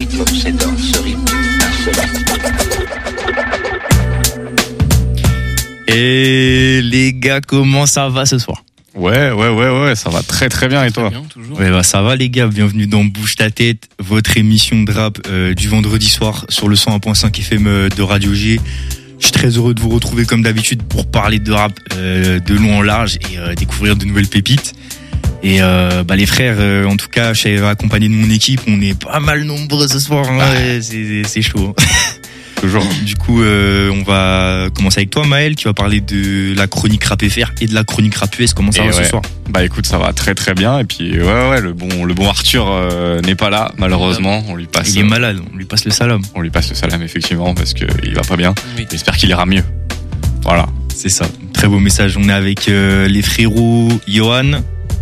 rythme, c'est dans ce rythme insolite. Et les gars, comment ça va ce soir? Ouais, ça va très très bien et toi? Bien, toujours. Ouais, bah ça va les gars, bienvenue dans Bouge ta tête, votre émission de rap du vendredi soir sur le 101.5 FM de Radio G. Je suis très heureux de vous retrouver comme d'habitude pour parler de rap de long en large et découvrir de nouvelles pépites. Et les frères, en tout cas, je suis accompagné de mon équipe, on est pas mal nombreux ce soir, hein, ouais, c'est chaud. Toujours. Du coup, on va commencer avec toi, Maël, qui va parler de la chronique rap FR et de la chronique rap US. Comment ça va ce soir? Bah écoute, ça va très très bien. Et puis le bon Arthur n'est pas là, malheureusement. On lui passe. Il est malade. On lui passe le salam. On lui passe le salam effectivement parce que il va pas bien. Oui. J'espère qu'il ira mieux. Voilà. C'est ça. Très beau message. On est avec les frérots Johan.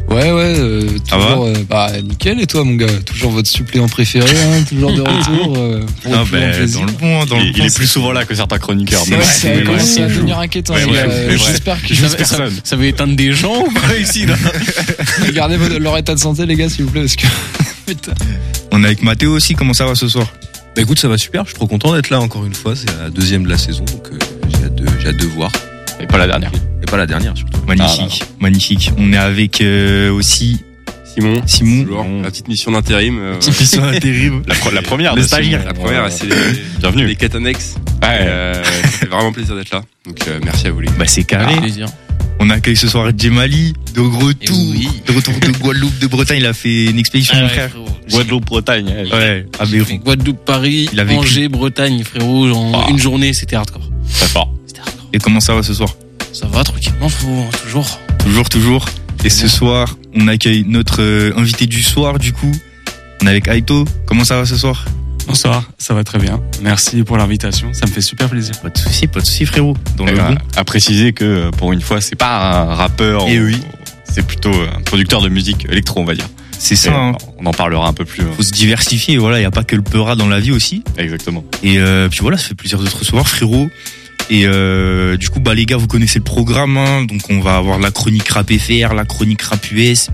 Toujours, nickel. Et toi, mon gars, toujours votre suppléant préféré, hein, toujours de retour. Dans le bon, il est plus souvent là que certains chroniqueurs. Ça commence à devenir inquiétant. J'espère que ça veut éteindre des gens ou quoi ici là? Regardez leur état de santé, les gars, s'il vous plaît, parce que putain. On est avec Mathéo aussi. Comment ça va ce soir? Bah écoute, ça va super. Je suis trop content d'être là encore une fois. C'est la deuxième de la saison, donc j'ai hâte de voir. Et pas la dernière. Et pas la dernière surtout. Magnifique. On est avec aussi Simon. Toujours. La petite mission d'intérim. Mission d'intérim. La première. Le stagiaire. La première, c'est bienvenue. Les quêtes annexes. Ouais. Ça fait vraiment plaisir d'être là. Donc merci à vous les gars. Bah c'est carré. Plaisir. On accueille ce soir Djemali, de retour, oui. de retour de Guadeloupe, de Bretagne. Il a fait une expédition, mon frère. Guadeloupe, Bretagne. Ouais, à Béron. Guadeloupe, Paris, Il a vécu. Angers, Bretagne, frérot. Une journée, c'était hardcore. Très fort. Et comment ça va ce soir? Ça va tranquillement, frérot, toujours. Toujours. Et ce soir, on accueille notre invité du soir, du coup. On est avec Aito. Comment ça va ce soir? Bonsoir, ça va très bien. Merci pour l'invitation, ça me fait super plaisir. Pas de souci, frérot. Dans le bon. À préciser que pour une fois, c'est pas un rappeur. Et oui. C'est plutôt un producteur de musique électro, on va dire. C'est ça. Hein. On en parlera un peu plus. Faut se diversifier. Voilà, il y a pas que le peura dans la vie aussi. Exactement. Et puis voilà, ça fait plaisir de te recevoir, frérot. Et du coup, les gars, vous connaissez le programme, hein, donc on va avoir la chronique rap FR, la chronique rap US.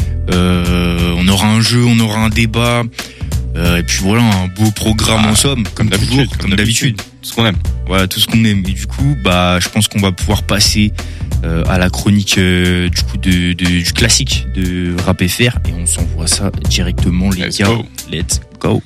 On aura un jeu, on aura un débat. Et puis voilà, un beau programme en somme, comme d'habitude. Tout ce qu'on aime. Voilà, tout ce qu'on aime. Et du coup, je pense qu'on va pouvoir passer à la chronique du coup du classique de rap FR et on s'envoie ça directement, les gars. Let's go.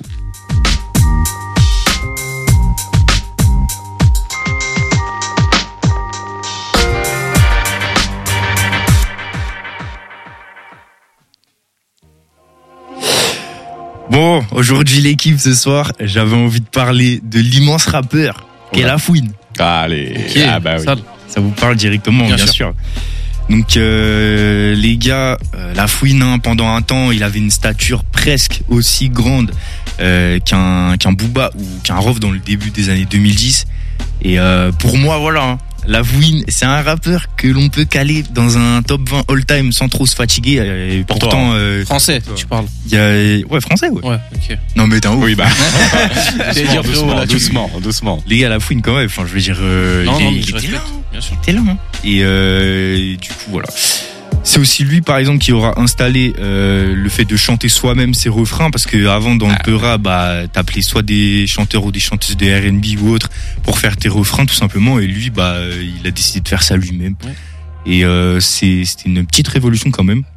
Bon, aujourd'hui l'équipe ce soir, j'avais envie de parler de l'immense rappeur qu'est La Fouine. Allez, okay. Oui. Ça vous parle directement, bien sûr. Donc les gars, La Fouine, hein, pendant un temps, il avait une stature presque aussi grande qu'un Booba ou qu'un Rof dans le début des années 2010. Et pour moi, voilà, hein, La Fouine, c'est un rappeur que l'on peut caler dans un top 20 all-time sans trop se fatiguer. Et pourtant, français, tu parles. Français, ouais. Ouais, ok. Non mais t'es un ouf. Oui, doucement. Les gars, La Fouine quand même. Enfin, je veux dire, il était là. Bien sûr. Il était là. Hein. Et du coup, voilà. C'est aussi lui, par exemple, qui aura installé le fait de chanter soi-même ses refrains, parce que avant dans le peura, t'appelais soit des chanteurs ou des chanteuses de R&B ou autres pour faire tes refrains tout simplement, et lui, il a décidé de faire ça lui-même. Ouais. Et c'était une petite révolution quand même.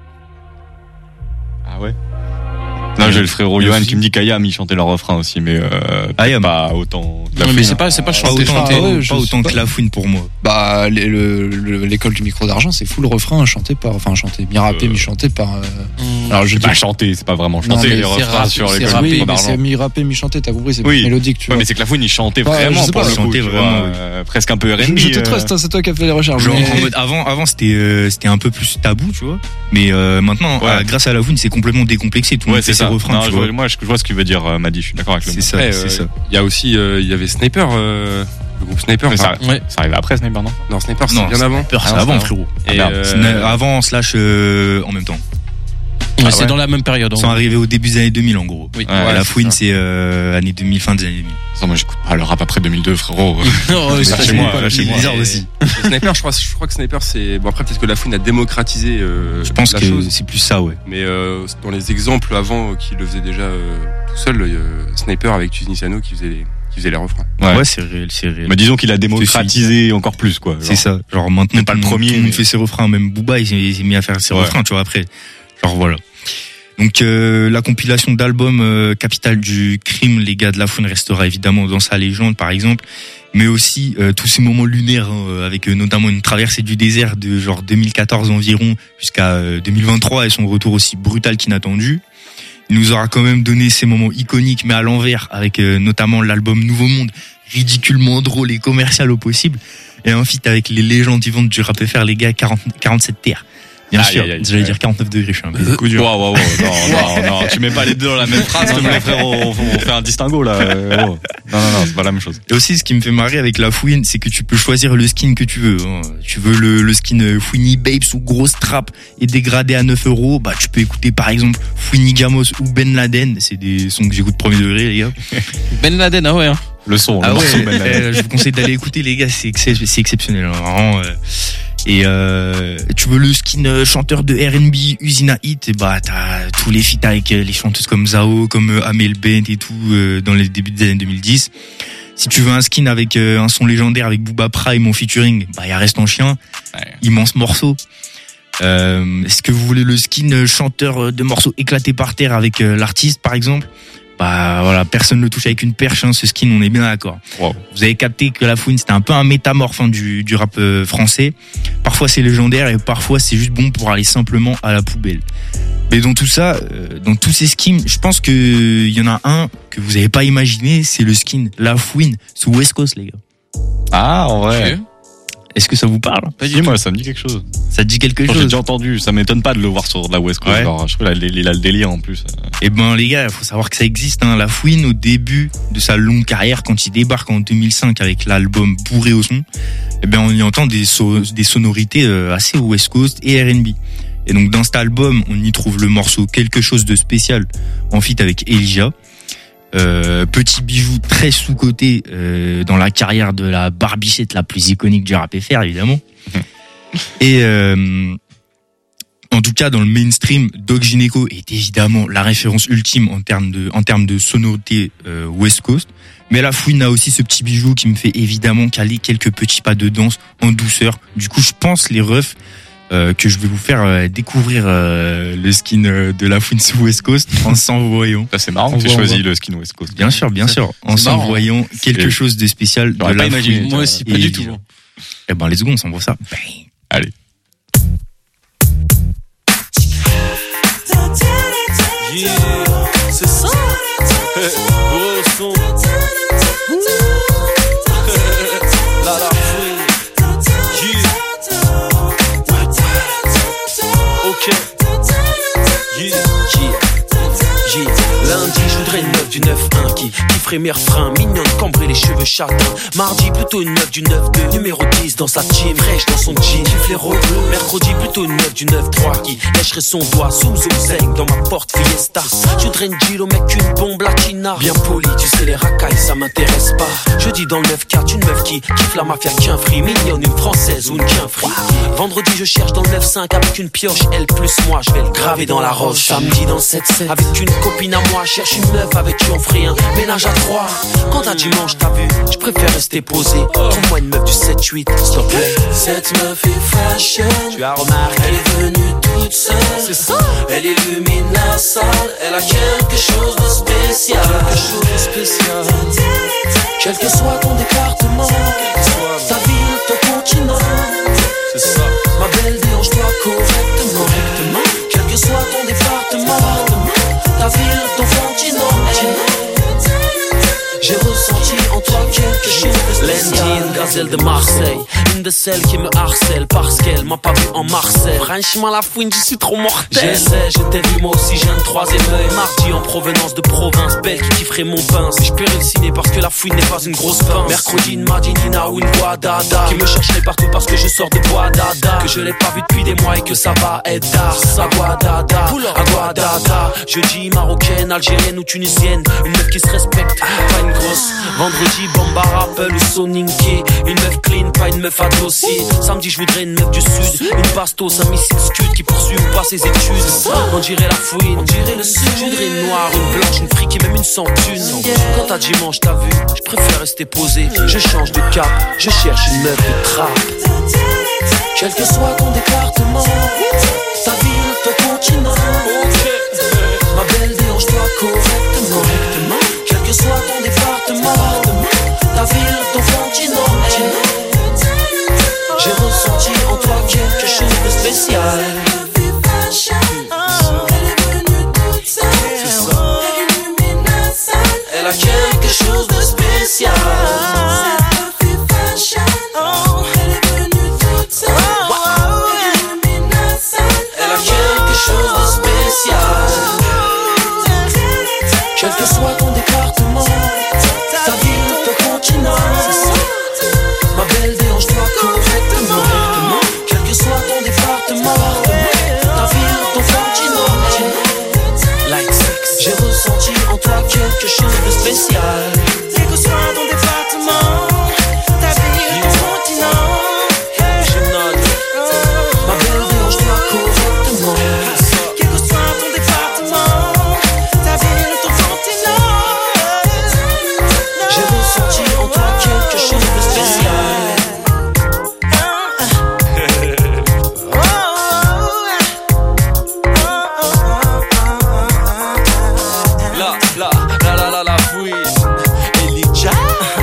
Ah ouais. Là, j'ai le frérot Johan qui me dit qu'Ayam il chantait leur refrain aussi, mais pas autant. Mais c'est pas chanter. Pas autant que La Fouine pour moi. L'école du micro d'argent, c'est full refrain chanté mi-rappé, mi-chanté par. Alors je dis pas chanter, c'est pas vraiment chanter les refrains sur l'école du micro d'argent. C'est mi-rappé, mi-chanté, t'as compris, c'est mélodique, tu vois. Mais c'est que La Fouine il chantait vraiment, il chantait vraiment, presque un peu R&B. Je te trust, c'est toi qui as fait les recherches. Genre en mode avant c'était un peu plus tabou, tu vois. Mais maintenant, grâce à La Fouine, c'est complètement décomplexé. Tout le monde fait ses refrains. Moi, je vois ce qu'il veut dire, Madi. Je suis d'accord avec le. C'est ça. Il y a aussi, il y avait Sniper, le groupe Sniper. Ça arrivait après Sniper, non? Non, Sniper, c'est bien avant. Sniper, c'est avant, frérot. Avant / en même temps. Ouais, c'est dans la même période. Ils sont arrivés au début des années 2000 en gros. Oui. La Fouine, c'est années 2000, fin des années 2000. Non, moi j'écoute pas le rap après 2002, frérot. Chez moi bizarre aussi. Sniper, je crois que Sniper, c'est bon, après peut-être que La Fouine a démocratisé je pense que c'est plus ça, ouais. Mais dans les exemples avant qu'il le faisait déjà tout seul, Sniper avec Tunisiano qui faisait les refrains. Ouais, c'est réel. Mais disons qu'il a démocratisé encore plus, quoi. C'est ça. Genre maintenant, pas le premier. Il fait ses refrains, même Booba, il s'est mis à faire ses refrains, tu vois, après. Genre voilà. Donc la compilation d'albums Capitale du Crime, les gars de La Fouine restera évidemment dans sa légende, par exemple. Mais aussi tous ces moments lunaires, avec notamment une traversée du désert de genre 2014 environ jusqu'à 2023 et son retour aussi brutal qu'inattendu. Il nous aura quand même donné ces moments iconiques mais à l'envers, avec notamment l'album Nouveau Monde, ridiculement drôle et commercial au possible, et un feat avec les légendes vivantes du rap FR, les gars, 47 terres. Bien sûr, j'allais dire 49 degrés, je suis un peu coup dur. Wow. Non, tu mets pas les deux dans la même phrase, les frères, on fait un distinguo, là. Non, c'est pas la même chose. Et aussi, ce qui me fait marrer avec La Fouine, c'est que tu peux choisir le skin que tu veux. Tu veux le skin Fouini Babes ou grosse trap et dégradé à 9 €, bah, tu peux écouter, par exemple, Fouini Gamos ou Ben Laden. C'est des sons que j'écoute premier degré, les gars. Ben Laden, ah ouais, hein. Le son, ah le morceau ouais, Ben Laden. Je vous conseille d'aller écouter, les gars, c'est exceptionnel, hein, vraiment. Et tu veux le skin chanteur de R&B Usina Hit, et bah t'as tous les feats avec les chanteuses comme Zao, comme Amel Bent et tout dans les débuts des années 2010. Si tu veux un skin avec un son légendaire avec Booba Prime en featuring, bah y a Reste en Chien, immense morceau. Est-ce que vous voulez le skin chanteur de morceaux éclatés par terre avec l'artiste par exemple? Bah voilà, personne ne le touche avec une perche, hein, ce skin, on est bien d'accord. Wow. Vous avez capté que La Fouine, c'était un peu un métamorphe du rap français. Parfois c'est légendaire et parfois c'est juste bon pour aller simplement à la poubelle. Mais dans tout ça, dans tous ces skins, je pense que il y en a un que vous avez pas imaginé, c'est le skin La Fouine sous West Coast, les gars. Ah, en vrai. Okay. Est-ce que ça vous parle? Dis-moi, ça me dit quelque chose. Ça te dit quelque chose? J'ai déjà entendu, ça m'étonne pas de le voir sur la West Coast. Ouais. Alors, je trouve qu'il a le délire en plus. Eh ben les gars, il faut savoir que ça existe. Hein. La Fouine, au début de sa longue carrière, quand il débarque en 2005 avec l'album Bourré au son, eh ben on y entend des sonorités assez West Coast et R&B. Et donc dans cet album, on y trouve le morceau Quelque chose de spécial en feat avec Elijah. Petit bijou très sous-coté dans la carrière de la barbichette la plus iconique du rap FR, évidemment. Et en tout cas, dans le mainstream, Doc Gynéco est évidemment la référence ultime en termes de sonorité West Coast. Mais La Fouine a aussi ce petit bijou qui me fait évidemment caler quelques petits pas de danse en douceur. Du coup, je pense les refs que je vais vous faire découvrir le skin de La Fouine sous West Coast en s'envoyant. Ça, c'est marrant que tu aies choisi le skin West Coast. Bien sûr. En s'envoyant quelque chose de spécial de La Fouine. Moi aussi, pas du tout. Eh ben, let's go, on s'envoie ça. Allez. Yeah, c'est ça. Gros son. La Fouine. Ok. Lundi, je voudrais une 9 du 9-1 qui ferait mes refrains, mignonne, cambrée, les cheveux châtains. Mardi, plutôt une 9 du 9-2, numéro 10 dans sa team, fraîche dans son jean, fléau bleu. Mercredi, plutôt une 9 du 9-3 qui lècherait son doigt, zoom zeng dans ma porte Fiesta. Je voudrais une Gilo, mec, une bombe latina. Bien poli, tu sais, les racailles, ça m'intéresse pas. Jeudi, dans le 9-4, une meuf qui kiffe la mafia qu'un free, mignonne, une française ou une qu'un free. Vendredi, je cherche dans le 9-5 avec une pioche, elle plus moi, je vais le graver dans la roche. Samedi, dans le 7-7, avec une copine à moi, cherche une meuf avec qui on ferait un ménage à 3. Quand à dimanche t'as vu, je préfère rester posé. Trouve-moi une meuf du 7-8, s'il te plaît. Cette meuf est fashion, tu as remarqué, elle est venue toute seule. C'est ça. Elle illumine la salle, elle a quelque chose de spécial. Quel que soit ton département, ta ville, ton continent. C'est ça. Ma belle, dérange-toi correctement. Quel que soit ton département, ta ville, ton continent. J'ai ressenti en toi quelque chose. L'Indienne, gazelle de Marseille, une de celles qui me harcèle parce qu'elle m'a pas vu en Marseille. Franchement, La Fouine, je suis trop mortel. J'essaie, je t'ai vu, moi aussi j'ai un troisième œil. Mardi en provenance de province, belle qui kifferait mon pain. Si je peux réussir parce que La Fouine n'est pas une grosse pince. Mercredi, une Madinina ou une Guadada qui me chercherait partout parce que je sors de Guadada. Que je l'ai pas vu depuis des mois et que ça va être tard. À Guadada. Jeudi, marocaine, algérienne ou tunisienne, une meuf qui se respecte, pas une grosse. Vendredi, Bamba Rappel ou Soninké. Une meuf clean, pas une meuf à dossier. Samedi, je voudrais une meuf du sud. Une bastos, un missile scud qui poursuit ou pas ses études. On dirait la fouine, on dirait le sud. Je voudrais une noire, une blanche, une fric et même une sans thune. Quand t'as dimanche, t'as vu, je préfère rester posé. Je change de cap, je cherche une meuf de trap. Quel que soit ton département, ta ville, ton continent, ma belle, dérange-toi correctement. Quel que soit ton département, ta ville, ton continent, j'ai ressenti en toi quelque chose de spécial. Elle a quelque chose de spécial. Elle a quelque chose de spécial. Quel que soit ton département, ta ville, ton continent, ma belle, dérange-toi correctement. Quel que soit ton département, ta ville, ton continent, like sex. J'ai ressenti en toi quelque chose de spécial. Quel que soit ton département, ta ville, ton continent, ma belle, dérange-toi correctement. Quel que soit ton département, ta ville, ton continent, j'ai ressenti en toi quelque chose de spécial. La fouille, Elijah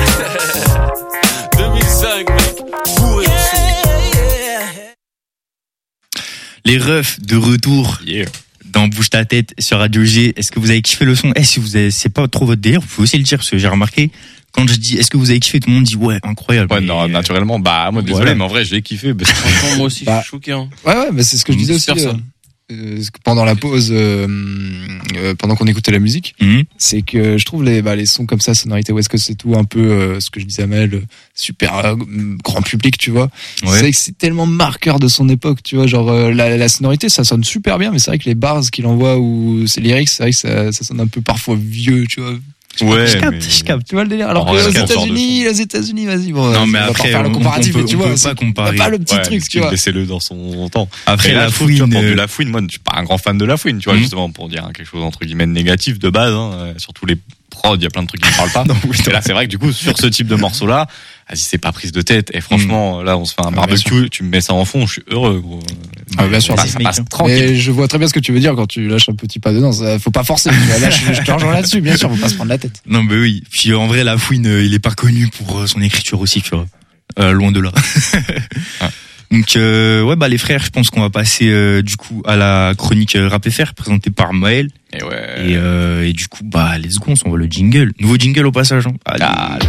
2005, mec, bourré de son. Les refs de retour dans Bouge ta tête sur Radio G. Est-ce que vous avez kiffé le son? Si vous avez, c'est pas trop votre délire, vous pouvez aussi le dire, parce que j'ai remarqué, quand je dis est-ce que vous avez kiffé, tout le monde dit ouais, incroyable. Ouais, non, naturellement, moi désolé, voilà. mais en vrai, je l'ai kiffé. Franchement, moi aussi, je suis choqué. Hein. Ouais, mais c'est ce que je disais aussi. Pendant la pause, pendant qu'on écoutait la musique, c'est que je trouve les sons comme ça, sonorité West Coast et tout, un peu ce que je disais à Mel, super grand public, tu vois. Ouais. C'est vrai que c'est tellement marqueur de son époque, tu vois, genre la sonorité, ça sonne super bien, mais c'est vrai que les bars qu'il envoie ou ses lyrics, c'est vrai que ça sonne un peu parfois vieux, tu vois. Ouais, je capte, tu vois le délire. Alors que les États-Unis, vas-y, bon. Non, mais après, faire le comparatif, mais tu vois, pas comparer. Pas le petit truc, tu vois. Laissez-le dans son temps. Après, la fouine. Pour de la fouine, moi, je suis pas un grand fan de la fouine, tu vois, justement, pour dire quelque chose entre guillemets négatif de base, surtout les prods, il y a plein de trucs qui ne parlent pas. Et là, c'est vrai que du coup, sur ce type de morceau-là, vas-y, c'est pas prise de tête. Et franchement, là, on se fait un barbecue, tu me mets ça en fond, je suis heureux, gros. Bien sûr, ça passe tranquille. Mais je vois très bien ce que tu veux dire quand tu lâches un petit pas dedans. Faut pas forcer. Là, je te rejoins là-dessus, bien sûr, faut pas se prendre la tête. Non, mais oui. Puis en vrai, la fouine, il est pas connu pour son écriture aussi, tu vois. Loin de là. Donc les frères, je pense qu'on va passer du coup à la chronique Rap FR présentée par Maël. Et du coup, let's go, on s'envoie le jingle. Nouveau jingle au passage. Hein. Allez.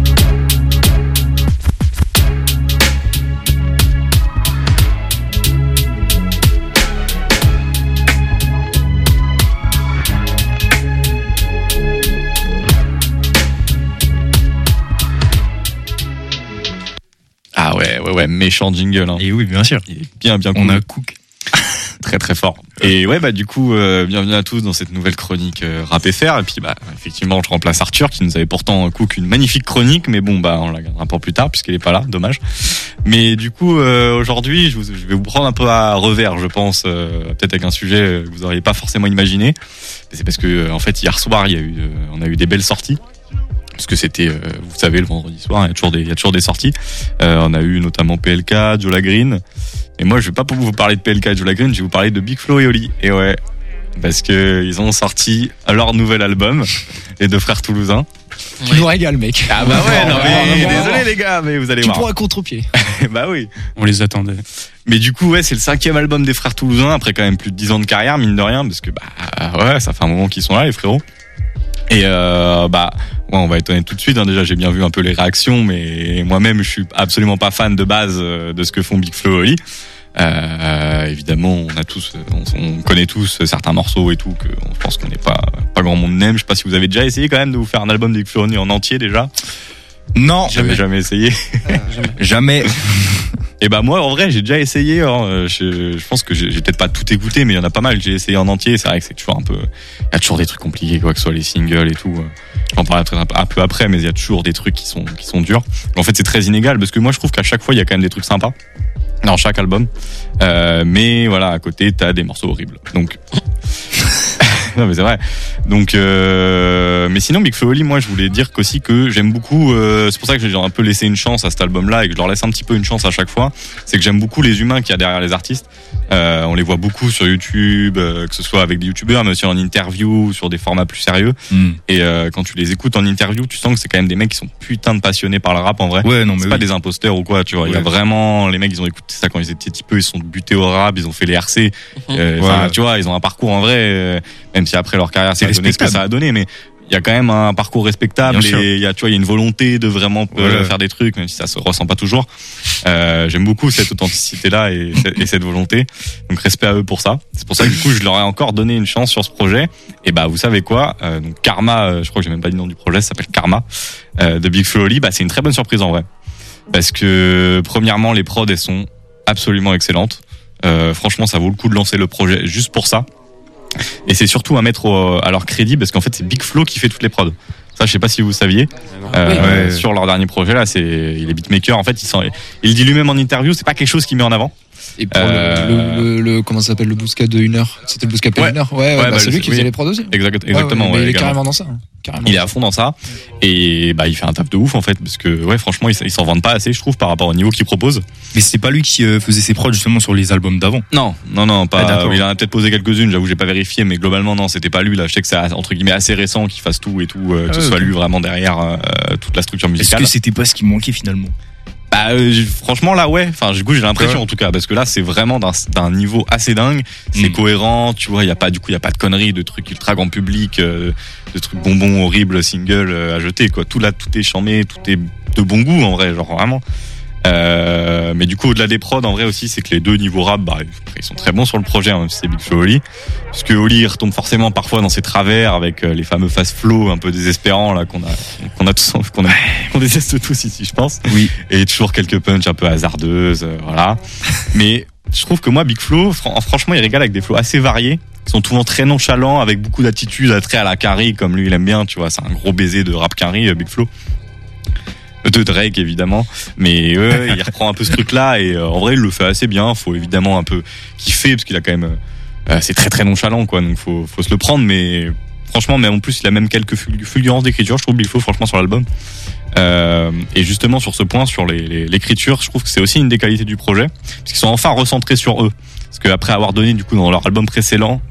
Ah ouais, méchant jingle. Hein. Et oui, bien sûr. Il est bien cool. On a Cook. Très très fort. Et du coup, bienvenue à tous dans cette nouvelle chronique Rap FR. Et puis effectivement, je remplace Arthur qui nous avait pourtant Cook une magnifique chronique, mais bon on la gardera pour plus tard puisqu'elle est pas là, dommage. Mais du coup, aujourd'hui, je vais vous prendre un peu à revers, je pense, peut-être avec un sujet que vous n'auriez pas forcément imaginé. C'est parce que en fait hier soir, on a eu des belles sorties. Parce que c'était, vous savez, le vendredi soir, il y a toujours des sorties. On a eu notamment PLK, Joe Green. Et moi, je vais pas vous parler de PLK et Joe Green, je vais vous parler de Big Flo et Oli. Et ouais, parce que ils ont sorti leur nouvel album, les deux frères toulousains. Tu nous régales, mec. Ah bah ouais, désolé les gars, mais vous allez voir. Tu prends un contre-pied. Bah oui. On les attendait. Mais du coup, c'est le 5e album des frères toulousains, après quand même plus de 10 ans de carrière, mine de rien, parce que ça fait un moment qu'ils sont là, les frérots. Et on va être honnête tout de suite. Déjà, j'ai bien vu un peu les réactions, mais moi-même, je suis absolument pas fan de base de ce que font Big Flo et Oli. Évidemment, on connaît tous certains morceaux et tout que je pense qu'on n'est pas grand monde n'aime. Je sais pas si vous avez déjà essayé quand même de vous faire un album de Big Flo et Oli en entier déjà. Non, jamais essayé. Jamais. Et bah moi en vrai j'ai déjà essayé, hein. Je pense que j'ai peut-être pas tout écouté, mais il y en a pas mal. J'ai essayé en entier. C'est vrai que c'est toujours un peu, il y a toujours des trucs compliqués, quoi que ce soit les singles et tout. J'en parlerai un peu après, mais il y a toujours des trucs qui sont durs. En fait c'est très inégal parce que moi je trouve qu'à chaque fois il y a quand même des trucs sympas dans chaque album, mais voilà à côté t'as des morceaux horribles. Donc non mais c'est vrai. Donc mais sinon Big Flo et Oli, moi je voulais dire qu'aussi que j'aime beaucoup, c'est pour ça que j'ai un peu laissé une chance à cet album-là et que je leur laisse un petit peu une chance à chaque fois, c'est que j'aime beaucoup les humains qu'il y a derrière les artistes. On les voit beaucoup sur YouTube, que ce soit avec des youtubeurs mais aussi en interview, sur des formats plus sérieux. Et quand tu les écoutes en interview, tu sens que c'est quand même des mecs qui sont putain de passionnés par le rap en vrai. Ouais, non mais c'est pas des imposteurs ou quoi, tu vois. Il y a vraiment, les mecs ils ont écouté ça quand ils étaient petits peu, ils sont butés au rap, ils ont fait les RC. Tu vois, ils ont un parcours en vrai, même si après leur carrière ça a donné ce que ça a donné, mais il y a quand même un parcours respectable et il y a, tu vois, il y a une volonté de vraiment faire des trucs, même si ça se ressent pas toujours. J'aime beaucoup cette authenticité-là et cette volonté. Donc respect à eux pour ça. C'est pour ça que du coup, je leur ai encore donné une chance sur ce projet. Et bah, vous savez quoi? Donc Karma, je crois que j'ai même pas dit le nom du projet, ça s'appelle Karma, de Big Flo et Oli. Bah, c'est une très bonne surprise en vrai. Parce que, premièrement, les prods, elles sont absolument excellentes. Franchement, ça vaut le coup de lancer le projet juste pour ça. Et c'est surtout à mettre à leur crédit parce qu'en fait c'est Big Flo qui fait toutes les prods. Ça je sais pas si vous saviez. Sur leur dernier projet là, il est beatmaker. En fait il dit lui-même en interview, c'est pas quelque chose qu'il met en avant. Et pour le comment ça s'appelle, le Bousca de 1 heure, c'était le Bousca de 1 heure. C'est lui qui faisait les prods aussi. Exactement. Mais il est carrément dans ça. Carrément. Il est à fond dans ça et bah il fait un taf de ouf en fait parce que franchement ils s'en vendent pas assez je trouve par rapport au niveau qu'il propose. Mais c'est pas lui qui faisait ses prods justement sur les albums d'avant. Non pas. Il a peut-être posé quelques-unes, j'avoue j'ai pas vérifié, mais globalement non c'était pas lui là. Je sais que c'est entre guillemets assez récent qu'il fasse tout et tout, que ce soit lui vraiment derrière toute la structure musicale. Est-ce que c'était pas ce qui manquait finalement? Bah franchement là enfin du coup j'ai l'impression en tout cas parce que là c'est vraiment d'un niveau assez dingue, c'est cohérent, tu vois, il y a pas de conneries, de trucs ultra grand public, de trucs bonbons horribles single à jeter quoi. Tout est charmé, tout est de bon goût en vrai, genre vraiment. Mais du coup au-delà des prods en vrai aussi c'est que les deux niveaux rap ils sont très bons sur le projet, hein, même si c'est Big Flo et Oli, parce que Oli il retombe forcément parfois dans ses travers avec les fameux fast flow un peu désespérants là qu'on déteste tous ici je pense. Oui. Et toujours quelques punchs un peu hasardeuses, voilà. Mais je trouve que moi Big Flo franchement il régale avec des flows assez variés qui sont souvent très nonchalants avec beaucoup d'attitude, très à la Carrie comme lui il aime bien, tu vois, c'est un gros baiser de rap Carrie Big Flo. De Drake évidemment, mais il reprend un peu ce truc là et en vrai il le fait assez bien. Faut évidemment un peu kiffer parce qu'il a quand même c'est très très nonchalant quoi, donc faut se le prendre, mais franchement, mais en plus il a même quelques fulgurances d'écriture je trouve Big Flo franchement sur l'album. Et justement sur ce point, sur l'écriture, je trouve que c'est aussi une des qualités du projet parce qu'ils sont enfin recentrés sur eux. Parce qu'après avoir donné du coup dans leur album précédent,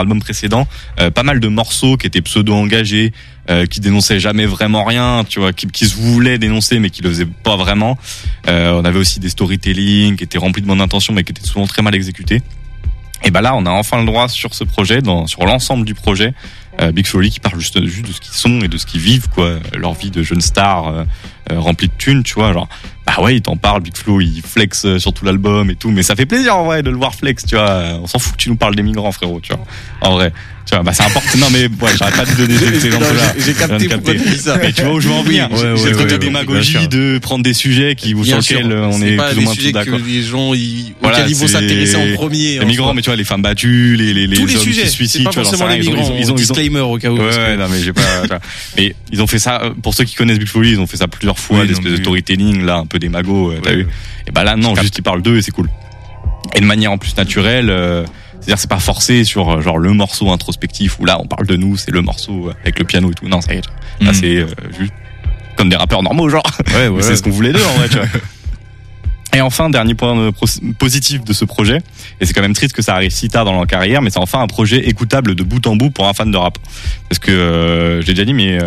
pas mal de morceaux qui étaient pseudo-engagés, qui dénonçaient jamais vraiment rien, tu vois, qui se voulaient dénoncer mais qui le faisaient pas vraiment. On avait aussi des storytelling qui étaient remplis de bonnes intentions mais qui étaient souvent très mal exécutés. Et bah là, on a enfin le droit sur ce projet, sur l'ensemble du projet, Big Flo et Oli qui parlent juste de ce qu'ils sont et de ce qu'ils vivent, quoi, leur vie de jeunes stars remplie de thunes, tu vois, genre. Bah ouais, il t'en parle, Big Flo, il flex sur tout l'album et tout, mais ça fait plaisir en vrai de le voir flex, tu vois. On s'en fout que tu nous parles des migrants, frérot, tu vois. En vrai, tu vois, bah c'est important. Non mais ouais, j'arrête pas de donner des exemples-là. J'ai capté pourquoi tu dis ça. Mais tu vois où je veux en venir. C'est le côté démagogie de prendre des sujets sur lesquels on est plus ou moins tous d'accord. Les gens auxquels ils vont s'intéresser en premier. Les migrants, mais tu vois, les femmes battues, les hommes qui se suicident, tu vois, forcément les migrants. Ils ont disclaimer au cas où. Ouais, non mais j'ai pas. Mais ils ont fait ça. Pour ceux qui connaissent Big Flo et Oli, ils ont fait ça plusieurs fois, des espèces de storytelling là, un peu démago, t'as vu. Et bah là non, juste ils parlent d'eux et c'est cool. Et de manière en plus naturelle, c'est-à-dire c'est pas forcé sur genre le morceau introspectif où là on parle de nous, c'est le morceau avec le piano et tout. Non, ça y est. Là c'est juste comme des rappeurs normaux genre. Ouais. C'est ce qu'on voulait d'eux en vrai, tu vois. Et enfin, dernier point positif de ce projet, et c'est quand même triste que ça arrive si tard dans leur carrière, mais c'est enfin un projet écoutable de bout en bout pour un fan de rap. Parce que j'ai déjà dit, mais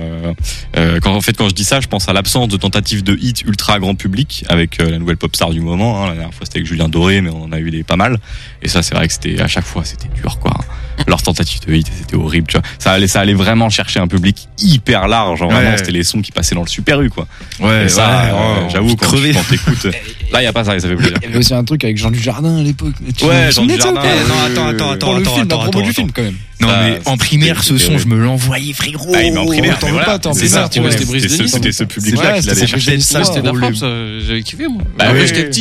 quand je dis ça, je pense à l'absence de tentatives de hits ultra grand public avec la nouvelle pop star du moment. La dernière fois c'était avec Julien Doré, mais on en a eu des pas mal. Et ça, c'est vrai que c'était à chaque fois c'était dur, quoi. Leurs tentatives de hits, c'était horrible, tu vois. Ça allait vraiment chercher un public hyper large. Genre vraiment, c'était les sons qui passaient dans le Super U, quoi. Ouais. Et ça, j'avoue, quand t'écoutes, là, y a pas ça, ça fait plaisir. Il y avait aussi un truc avec Jean Dujardin à l'époque. Ouais, Jean Dujardin. Non, attends. La promo du film, quand même. Non, mais en primaire, ce son, je me l'envoyais, frérot. Ah, mais en primaire, t'en veux pas, t'en c'est ça, c'était ce public-là qui l'allait chercher. Ça, c'était de la frappe, ça. J'avais kiffé, moi. Bah, ouais, j'étais petit.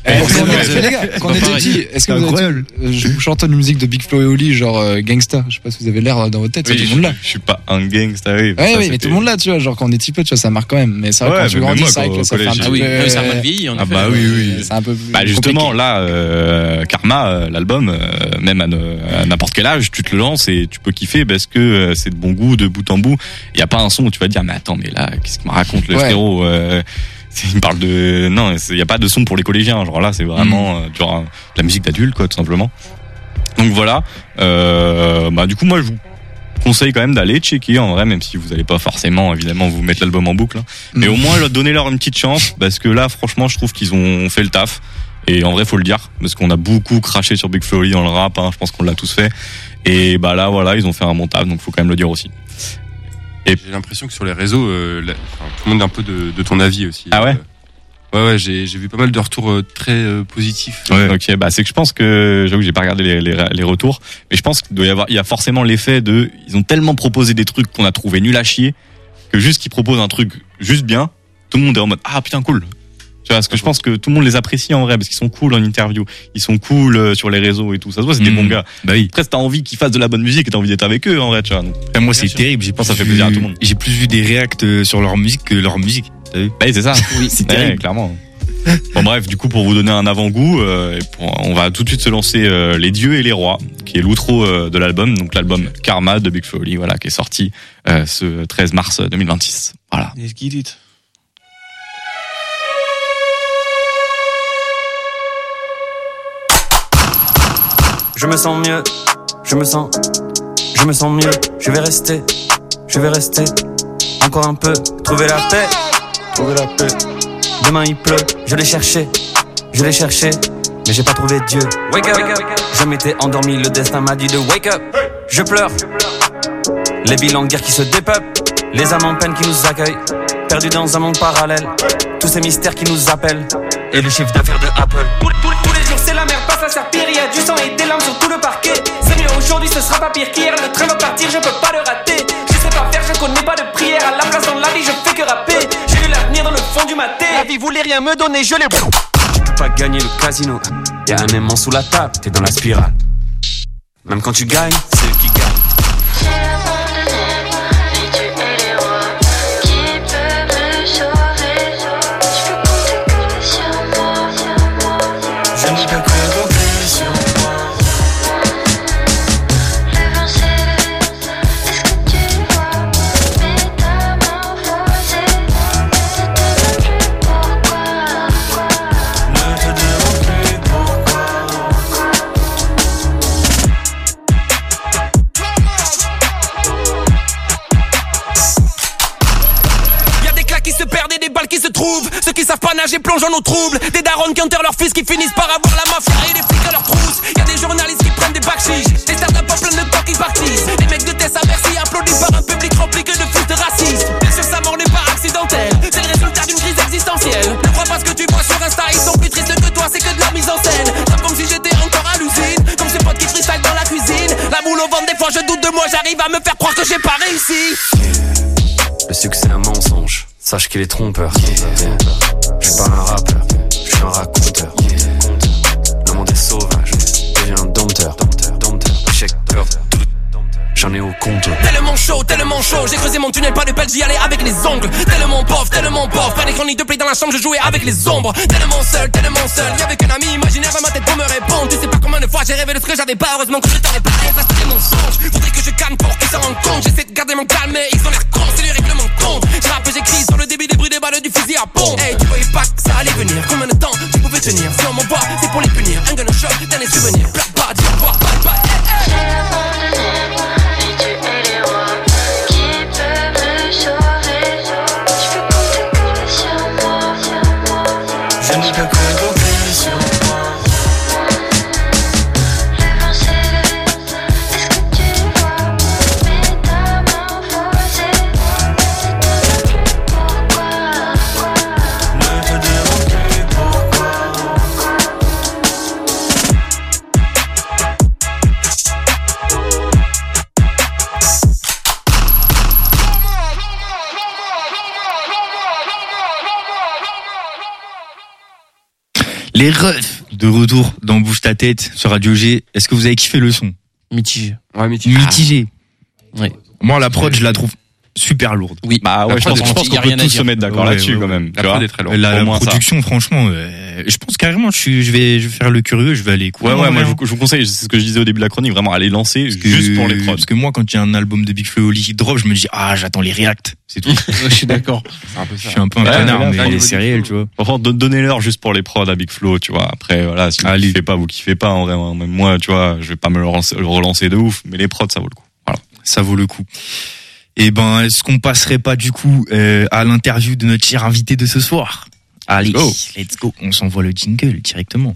Les gars, quand on était petits, est-ce que vous avez, je vous chante une musique de Big Flo et Oli, genre Gangsta. Je sais pas si vous avez l'air dans votre tête, oui, tout le monde là. Je suis pas un gangsta, oui. Ouais, oui, mais tout le monde là, tu vois, genre quand on est petit peu, tu vois, ça marque quand même. Mais c'est vrai quand tu grandis, c'est vrai que ça fait un peu. Ah oui, ça a mal vieilli. Ah bah oui. C'est un peu plus. Bah justement, là, Karma, l'album, même à n'importe quel âge, tu te le lances et tu peux kiffer parce que c'est de bon goût de bout en bout. Il y a pas un son où tu vas te dire mais attends, mais là, qu'est-ce qu'il me raconte le frérot? Il me parle de non, il y a pas de son pour les collégiens. Genre là, c'est vraiment genre de la musique d'adulte, quoi, tout simplement. Donc voilà. Bah du coup, moi, je vous conseille quand même d'aller checker en vrai, même si vous allez pas forcément évidemment vous mettre l'album en boucle. Mais au moins donnez-leur une petite chance parce que là, franchement, je trouve qu'ils ont fait le taf. Et en vrai, faut le dire parce qu'on a beaucoup craché sur Big Flo et Oli dans le rap. Hein, je pense qu'on l'a tous fait. Et bah là, voilà, ils ont fait un bon taf, donc faut quand même le dire aussi. Et j'ai l'impression que sur les réseaux, tout le monde est un peu de ton avis aussi. Ah ouais. Ouais, j'ai vu pas mal de retours très positifs. Ouais. Ok, bah c'est que je pense que j'avoue que j'ai pas regardé les retours, mais je pense qu'il il y a forcément l'effet de ils ont tellement proposé des trucs qu'on a trouvé nul à chier que juste qu'ils proposent un truc juste bien, tout le monde est en mode ah putain cool. Tu vois, parce que je pense que tout le monde les apprécie en vrai parce qu'ils sont cool en interview, ils sont cool sur les réseaux et tout. Ça se voit, c'est des bons gars. Bah oui. Après, t'as envie qu'ils fassent de la bonne musique et t'as envie d'être avec eux en vrai, tu vois. Donc, moi, c'est terrible. Je pense que ça fait plaisir à tout le monde. J'ai plus vu des réacts sur leur musique que leur musique. T'as vu? Bah oui, c'est ça. Oui, c'est terrible, clairement. Bon bref, du coup pour vous donner un avant-goût, on va tout de suite se lancer Les Dieux et les Rois, qui est l'outro de l'album, donc l'album Karma de Big Flo et Oli, voilà, qui est sorti ce 13 mars 2026. Voilà. Let's get it. Je me sens mieux, je me sens mieux, je vais rester, encore un peu, trouver la paix. Demain il pleut, je l'ai cherché, mais j'ai pas trouvé Dieu. Wake up, je m'étais endormi, le destin m'a dit de wake up. Je pleure, les bilans de guerre qui se dépeuplent, les âmes en peine qui nous accueillent, perdus dans un monde parallèle, tous ces mystères qui nous appellent, et le chiffre d'affaires de Apple. Tous les jours c'est la merde, pas ça sert pire, y a du sang et des larmes sur tout le parquet. C'est mieux aujourd'hui, ce sera pas pire qu'hier, le train va partir, je peux pas le rater. Je sais pas faire, je connais pas de prière, à la place dans la vie je fais que rapper. J'ai lu l'avenir dans le fond du maté, la vie voulait rien me donner, je l'ai. Tu peux pas gagner le casino, y'a un aimant sous la table, t'es dans la spirale. Même quand tu gagnes, c'est eux qui gagnent. Ceux qui savent pas nager plongent en eau trouble. Des darons qui enterrent leurs fils qui finissent par avoir la mafia et les flics à leur trousse. Y'a des journalistes qui prennent des bakchiches, des start-up en plein de corps qui partisent. Des mecs de Tess à Bercy applaudis par un public rempli que de fils de racisme. Bien sûr sa mort n'est pas accidentelle, c'est le résultat d'une crise existentielle. Ne crois pas ce que tu vois sur Insta, ils sont plus tristes que toi, c'est que de leur mise en scène. Pas comme si j'étais encore à l'usine, comme ces potes qui freestyle dans la cuisine. La boule au ventre, des fois je doute de moi, j'arrive à me faire croire que j'ai pas réussi. Le succès est un mensonge, sache qu'il est trompeur. Je suis pas un rappeur, je suis un raconteur. Le monde est sauvage, deviens un dompteur. Échec, peur, j'en ai au compte. Tellement chaud, j'ai creusé mon tunnel, pas de pelle, j'y allais avec les ongles. Tellement pauvre, pas d'écran ni de play dans la chambre, je jouais avec les ombres. Tellement seul, y'avait qu'un ami imaginaire dans ma tête pour me répondre. Tu sais pas combien de fois j'ai rêvé de ce que j'avais pas, heureusement que je t'en ai parlé, parce que c'est mon songe. Faudrait que je calme pour qu'ils s'en rendent compte, j'essaie de garder mon calme, mais ils ont l'air cons, c'est le règlement de compte. Je rappe, j'écris sur le débit des bruits des balles du fusil à pompe. Hey, tu voyais pas que ça allait venir, combien de temps tu pouvais tenir? Si on m'envoie, c'est pour les punir, un gun shot, t'as les souvenirs. Black bad, dis au revoir, bye bye, Les refs de retour dans Bouge ta tête sur Radio G. Est-ce que vous avez kiffé le son? Mitigé. Ouais, mitigé. Mitigé. Ouais. Moi, la prod, je la trouve super lourde. Oui. Bah ouais, je pense qu'on peut tous se mettre d'accord là-dessus quand même. La prod est très lourde. La production, franchement, je pense carrément, je vais faire le curieux, je vais aller écouter. Ouais, moi je vous conseille, c'est ce que je disais au début de la chronique, vraiment aller lancer juste pour les prods. Parce que moi, quand il y a un album de Big Flo qui drop, je me dis j'attends les reacts, c'est tout. Je suis d'accord. C'est un peu ça. Je suis un peu un connard, mais c'est réel, tu vois. Enfin, donnez-leur juste pour les prods à Big Flo, tu vois. Après, voilà, si vous kiffez pas, en vrai, même moi, tu vois, je vais pas me le relancer de ouf, mais les prods, ça vaut le coup. Voilà. Ça vaut le coup. Et est-ce qu'on passerait pas du coup à l'interview de notre cher invité de ce soir? Allez, let's go. On s'envoie le jingle directement.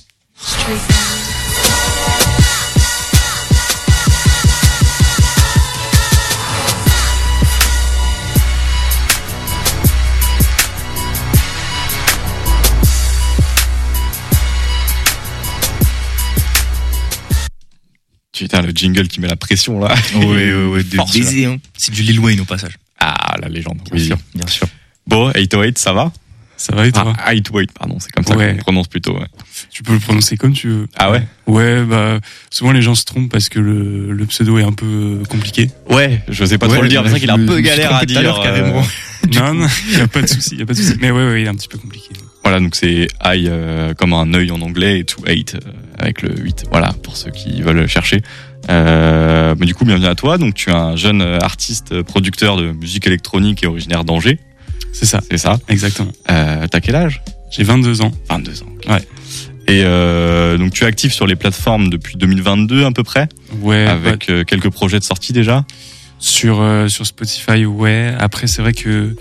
Putain, le jingle qui met la pression là. Ouais, de baiser, hein. C'est du Lil Wayne au passage. Ah, la légende. Bien sûr. Bon, 808, ça va? Ça va et toi? 808, pardon, c'est comme ça qu'on prononce plutôt, ouais. Tu peux le prononcer comme tu veux. Ah ouais? Ouais, souvent les gens se trompent parce que le pseudo est un peu compliqué. Ouais, je sais pas trop le dire, c'est vrai qu'il a un peu galère à dire. Carrément. Non, y a pas de souci. Mais ouais, il est un petit peu compliqué. Voilà, donc c'est I comme un œil en anglais et to 8 avec le 8. Voilà, pour ceux qui veulent chercher. Mais du coup, bienvenue à toi. Donc tu es un jeune artiste, producteur de musique électronique et originaire d'Angers. C'est ça. Exactement. T'as quel âge? J'ai 22 ans. 22 ans. Okay. Ouais. Et donc tu es actif sur les plateformes depuis 2022 à peu près. Ouais. Avec quelques projets de sortie déjà. Sur Spotify, ouais. Après, c'est vrai que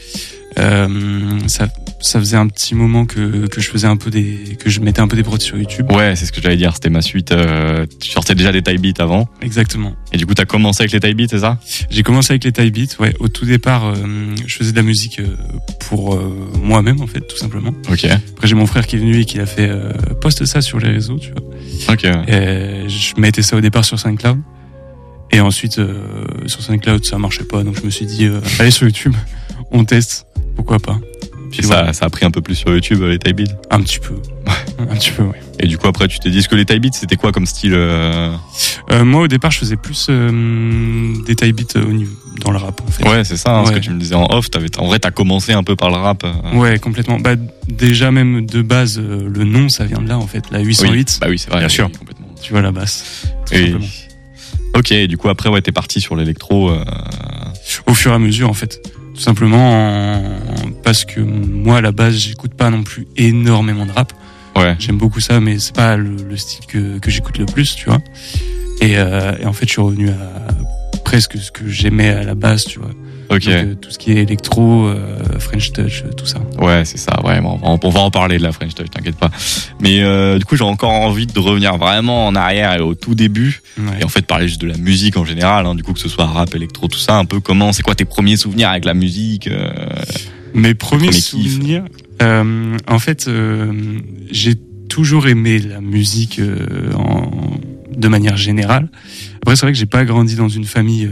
ça faisait un petit moment que je faisais que je mettais un peu des prods sur YouTube. Ouais, c'est ce que j'allais dire, c'était ma suite. Tu sortais déjà des type beats avant. Exactement. Et du coup, t'as commencé avec les type beats, c'est ça? J'ai commencé avec les type beats, ouais. Au tout départ, je faisais de la musique pour moi-même, en fait, tout simplement. Ok. Après, j'ai mon frère qui est venu et qui a fait poste ça sur les réseaux, tu vois. Ok. Et je mettais ça au départ sur SoundCloud. Et ensuite, sur SoundCloud, ça marchait pas, donc je me suis dit, allez sur YouTube, on teste, pourquoi pas. Puis ça a pris un peu plus sur YouTube, les type beats? Un petit peu. Un petit peu, ouais. Et du coup, après, tu t'es dit, est-ce que les type beats, c'était quoi comme style? Moi, au départ, je faisais plus des type beats dans le rap, en fait. Ouais, c'est ça, ce que tu me disais en off. En vrai, t'as commencé un peu par le rap. Ouais, complètement. Déjà, même de base, le nom, ça vient de là, en fait. La 808. Oui. Bah oui, c'est vrai. Bien sûr. Complètement. Tu vois, la basse. Simplement. Ok, et du coup, après, ouais, t'es parti sur l'électro. Au fur et à mesure, en fait. Tout simplement parce que moi, à la base, j'écoute pas non plus énormément de rap. Ouais. J'aime beaucoup ça, mais c'est pas le style que j'écoute le plus, tu vois. Et en fait, je suis revenu à presque ce que j'aimais à la base, tu vois. Ok. Donc, tout ce qui est électro, French Touch, tout ça. Ouais, c'est ça. Ouais, on va en parler de la French Touch, t'inquiète pas. Mais du coup, j'ai encore envie de revenir vraiment en arrière et au tout début, et en fait parler juste de la musique en général. Hein, du coup, que ce soit rap, électro, tout ça, un peu c'est quoi tes premiers souvenirs avec la musique? Mes premiers souvenirs. En fait, j'ai toujours aimé la musique de manière générale. Après, c'est vrai que j'ai pas grandi dans une famille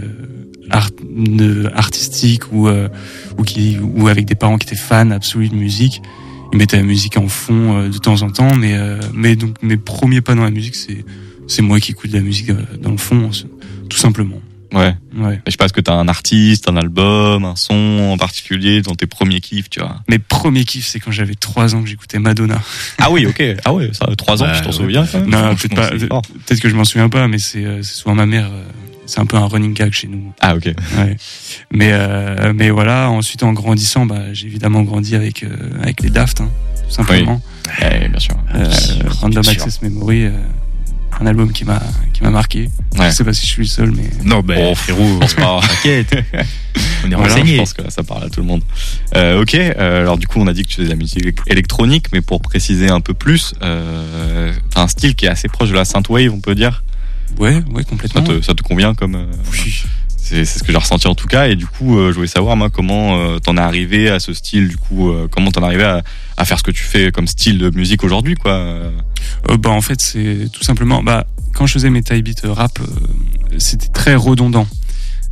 artistique ou avec des parents qui étaient fans absolus de musique. Ils mettaient la musique en fond de temps en temps, mais donc mes premiers pas dans la musique, c'est moi qui écoute de la musique dans le fond, tout simplement. Ouais. Et je sais pas, est-ce que t'as un artiste, un album, un son en particulier dans tes premiers kiffs, tu vois? Mes premiers kiffs, c'est quand j'avais 3 ans que j'écoutais Madonna. Ah oui, ok. Ah ouais, ça, 3 ans, tu t'en souviens quand même? Non, peut-être pas. Peut-être que je m'en souviens pas, mais c'est souvent ma mère. C'est un peu un running gag chez nous. Ah ok. Ouais. Mais voilà. Ensuite, en grandissant, j'ai évidemment grandi avec les Daft, hein, tout simplement. Oui, bien sûr. Random Access Memory, un album qui m'a marqué. Ouais. Je sais pas si je suis le seul, mais non, frérot, je pense pas. T'inquiète. On est renseigné. Je pense que là, ça parle à tout le monde. Ok. Alors du coup, on a dit que tu faisais de la musique électronique, mais pour préciser un peu plus, t'as un style qui est assez proche de la synthwave, on peut dire. Ouais, complètement. Ça te convient comme oui. C'est ce que j'ai ressenti en tout cas. Et du coup, je voulais savoir moi comment t'en es arrivé à ce style. Du coup, comment t'en es arrivé à faire ce que tu fais comme style de musique aujourd'hui, quoi. En fait, c'est tout simplement. Quand je faisais mes type beats rap, c'était très redondant.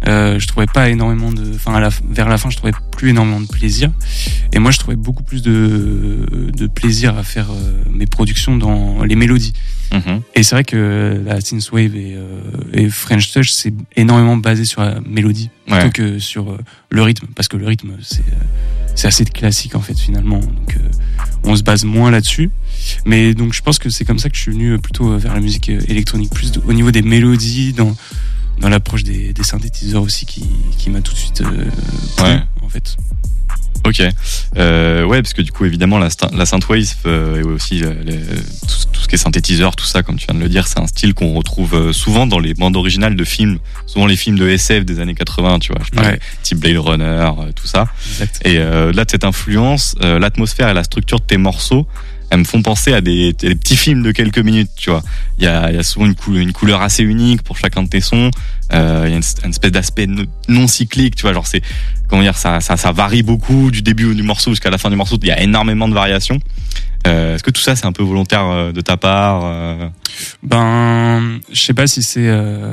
je trouvais pas énormément vers la fin, je trouvais plus énormément de plaisir. Et moi, je trouvais beaucoup plus de plaisir à faire mes productions dans les mélodies. Et c'est vrai que la synthwave et French Touch, c'est énormément basé sur la mélodie plutôt que sur le rythme, parce que le rythme, c'est assez classique en fait finalement. Donc on se base moins là-dessus. Mais donc je pense que c'est comme ça que je suis venu plutôt vers la musique électronique, plus au niveau des mélodies, dans l'approche des synthétiseurs aussi qui m'a tout de suite plu, en fait. Ok, ouais, parce que du coup évidemment la synthwave et aussi tout ce qui est synthétiseur, tout ça, comme tu viens de le dire, c'est un style qu'on retrouve souvent dans les bandes originales de films, souvent les films de SF des années 80, tu vois, je parle type Blade Runner, tout ça. Exact. Et là de cette influence, l'atmosphère et la structure de tes morceaux, elles me font penser à des petits films de quelques minutes, tu vois. Il y a souvent une couleur assez unique pour chacun de tes sons. Il y a une espèce d'aspect non cyclique, tu vois. Genre comment dire, ça varie beaucoup du début du morceau jusqu'à la fin du morceau. Il y a énormément de variations. Est-ce que tout ça c'est un peu volontaire de ta part? Je sais pas si c'est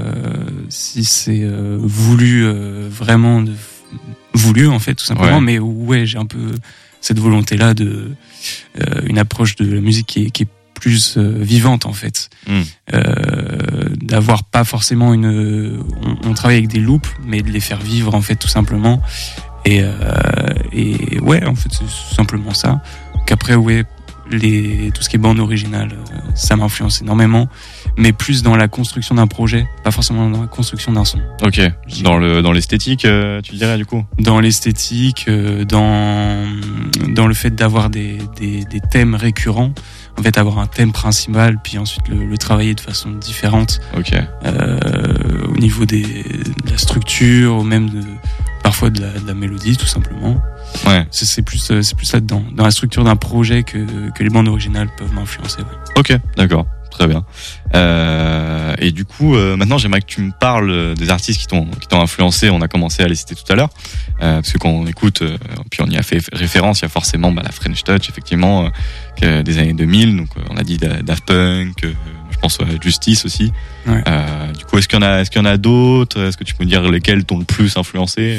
voulu vraiment voulu en fait tout simplement. Mais ouais, j'ai un peu cette volonté là de une approche de la musique qui est plus vivante en fait, d'avoir pas forcément on travaille avec des loops mais de les faire vivre en fait tout simplement, et ouais en fait c'est simplement ça. Qu'après tout ce qui est bande originale, ça m'influence énormément, mais plus dans la construction d'un projet, pas forcément dans la construction d'un son. Ok. Dans l'esthétique, tu dirais du coup. Dans l'esthétique, dans le fait d'avoir des thèmes récurrents. En fait, avoir un thème principal, puis ensuite le travailler de façon différente. Ok. Au niveau de la structure, ou même parfois de la mélodie, tout simplement. Ouais. C'est plus là-dedans, dans la structure d'un projet que les bandes originales peuvent m'influencer. Ouais. Ok, d'accord, très bien. Et du coup, maintenant, j'aimerais que tu me parles des artistes qui t'ont influencé. On a commencé à les citer tout à l'heure, parce que quand on écoute, puis on y a fait référence, il y a forcément la French Touch, effectivement, des années 2000. Donc, on a dit Daft Punk. Je pense à Justice aussi. Ouais. Du coup, est-ce qu'il y en a d'autres? Est-ce que tu peux me dire lesquels t'ont le plus influencé?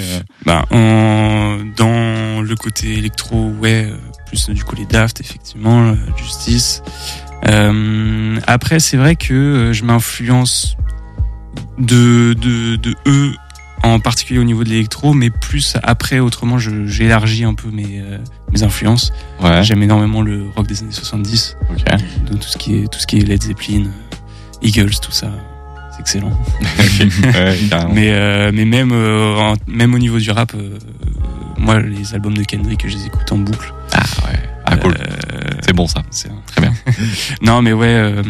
Dans le côté électro, plus du coup les Daft, effectivement, Justice. Après, c'est vrai que je m'influence de eux, en particulier au niveau de l'électro, mais plus après, autrement, j'élargis un peu mes influences. Ouais. J'aime énormément le rock des années 70. Okay. Donc tout ce qui est Led Zeppelin, Eagles, tout ça, c'est excellent. Mais même au niveau du rap, moi, les albums de Kendrick, je les écoute en boucle. Ah ouais. Ah cool. C'est bon ça. C'est très bien. Non mais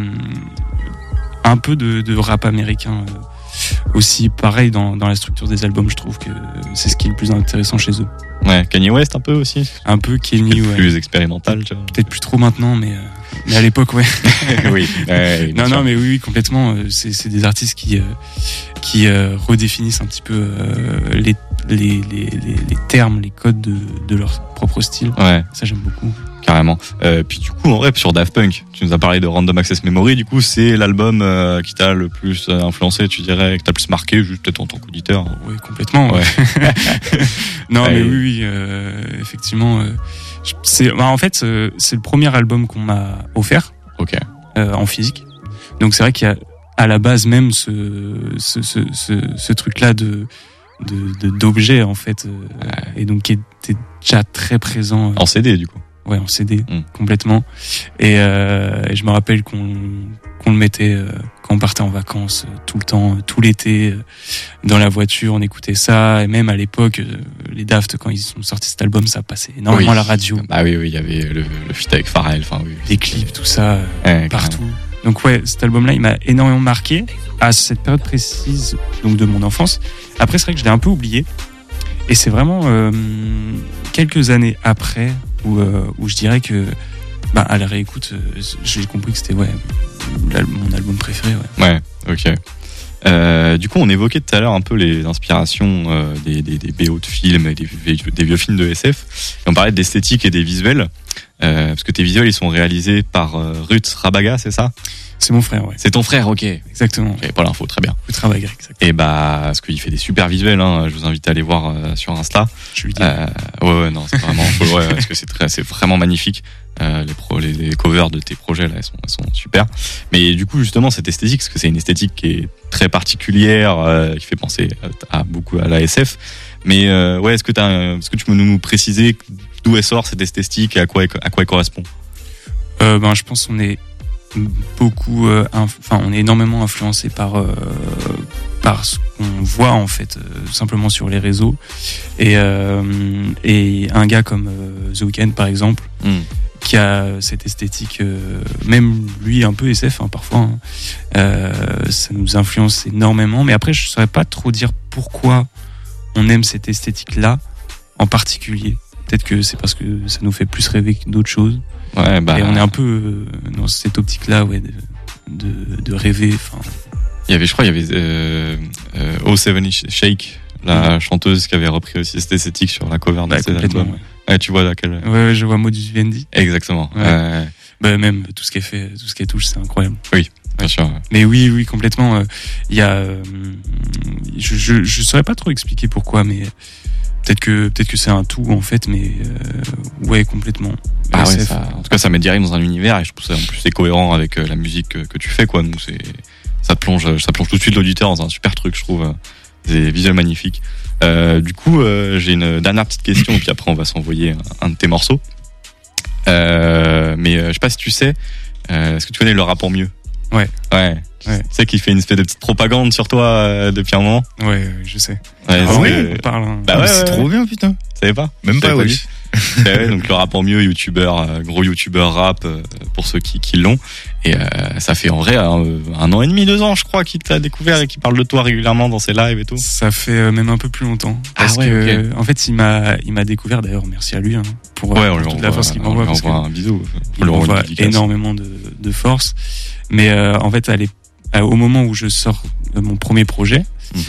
un peu de rap américain. Aussi pareil dans la structure des albums, je trouve que c'est ce qui est le plus intéressant chez eux. Ouais, Kanye West un peu aussi. Un peu Kanye, plus expérimental, tu vois. Peut-être plus trop maintenant, mais à l'époque, ouais. Oui. Non, mais oui, complètement. C'est des artistes qui redéfinissent un petit peu les termes, les codes de leur propre style. Ouais. Ça, j'aime beaucoup. Carrément. Puis du coup, en vrai, sur Daft Punk, tu nous as parlé de Random Access Memory. Du coup, c'est l'album qui t'a le plus influencé, tu dirais, que t'as le plus marqué, juste peut-être en tant qu'auditeur. Oui, complètement. Ouais. Non, mais oui, effectivement. En fait, c'est le premier album qu'on m'a offert. Ok. En physique. Donc c'est vrai qu'il y a à la base même ce truc-là d'objet en fait, et donc qui était déjà très présent. En CD du coup. Ouais, en CD, complètement. Et je me rappelle qu'on le mettait quand on partait en vacances, tout le temps, tout l'été, dans la voiture, on écoutait ça. Et même à l'époque, les Daft, quand ils ont sorti cet album, ça passait énormément à la radio. Ah oui, il y avait le feat avec Pharrell, enfin oui. Les clips, tout ça, partout. Carrément. Donc ouais, cet album-là, il m'a énormément marqué à cette période précise, donc de mon enfance. Après, c'est vrai que je l'ai un peu oublié. Et c'est vraiment quelques années après où je dirais que à la réécoute, j'ai compris que c'était mon album préféré. Ouais, ok. Du coup, on évoquait tout à l'heure un peu les inspirations des BO de films et des vieux films de SF. Et on parlait d'esthétique et des visuels. Parce que tes visuels, ils sont réalisés par Ruth Rabaga, c'est ça ? C'est mon frère, ouais. C'est ton frère, ok. Exactement. Okay, pas l'info, très bien. Ruth Rabaga, exactement. Et parce qu'il fait des super visuels, hein. Je vous invite à aller voir sur Insta. Je lui dis. Ouais, non, c'est vraiment, parce que c'est vraiment magnifique. Les covers de tes projets là, elles sont super. Mais du coup, justement, cette esthétique, parce que c'est une esthétique qui est très particulière, qui fait penser beaucoup à la SF. Mais est-ce que tu peux nous préciser d'où elle sort cette esthétique et à quoi elle correspond? Je pense qu'on est beaucoup, on est énormément influencé par ce qu'on voit en fait, simplement sur les réseaux. Et un gars comme The Weeknd par exemple. Qui a cette esthétique, même lui un peu SF parfois, ça nous influence énormément. Mais après, je saurais pas trop dire pourquoi on aime cette esthétique-là en particulier. Peut-être que c'est parce que ça nous fait plus rêver que d'autres choses. Ouais, et on est un peu dans cette optique-là, de rêver. Il y avait O7 Shake, la chanteuse qui avait repris aussi cette esthétique sur la cover de ses albums. Ouais, tu vois laquelle? Ouais, je vois Modus Vivendi. Exactement. Ouais. Même tout ce qu'elle fait, tout ce qu'elle touche, c'est incroyable. Oui, bien sûr. Mais oui, complètement. Il y a, je saurais pas trop expliquer pourquoi, mais peut-être que c'est un tout en fait, mais ouais, complètement. Ah ouais, en tout cas, ça met direct dans un univers et je trouve ça en plus c'est cohérent avec la musique que tu fais, quoi. Donc ça plonge tout de suite l'auditeur dans un super truc, je trouve. Des visuels magnifiques. Du coup, j'ai une dernière petite question, puis après on va s'envoyer un de tes morceaux. Mais je sais pas si tu sais, est-ce que tu connais Le Rap en Mieux? Ouais. Tu sais qu'il fait une espèce de petite propagande sur toi depuis un moment? Ouais, je sais. Ouais, on parle. Hein. Bah ouais, c'est trop bien, putain. Tu savais pas? Même pas, oui. Donc Le Rap en Mieux, gros youtubeur rap, pour ceux qui l'ont. Et ça fait en vrai 1 an et demi, 2 ans, je crois, qu'il t'a découvert et qu'il parle de toi régulièrement dans ses lives et tout. Ça fait même un peu plus longtemps. Parce que, en fait, il m'a découvert, d'ailleurs, merci à lui, pour toute la force qu'il m'envoie. On lui envoie un bisou. Il m'envoie énormément de force. Mais en fait, au moment où je sors mon premier projet,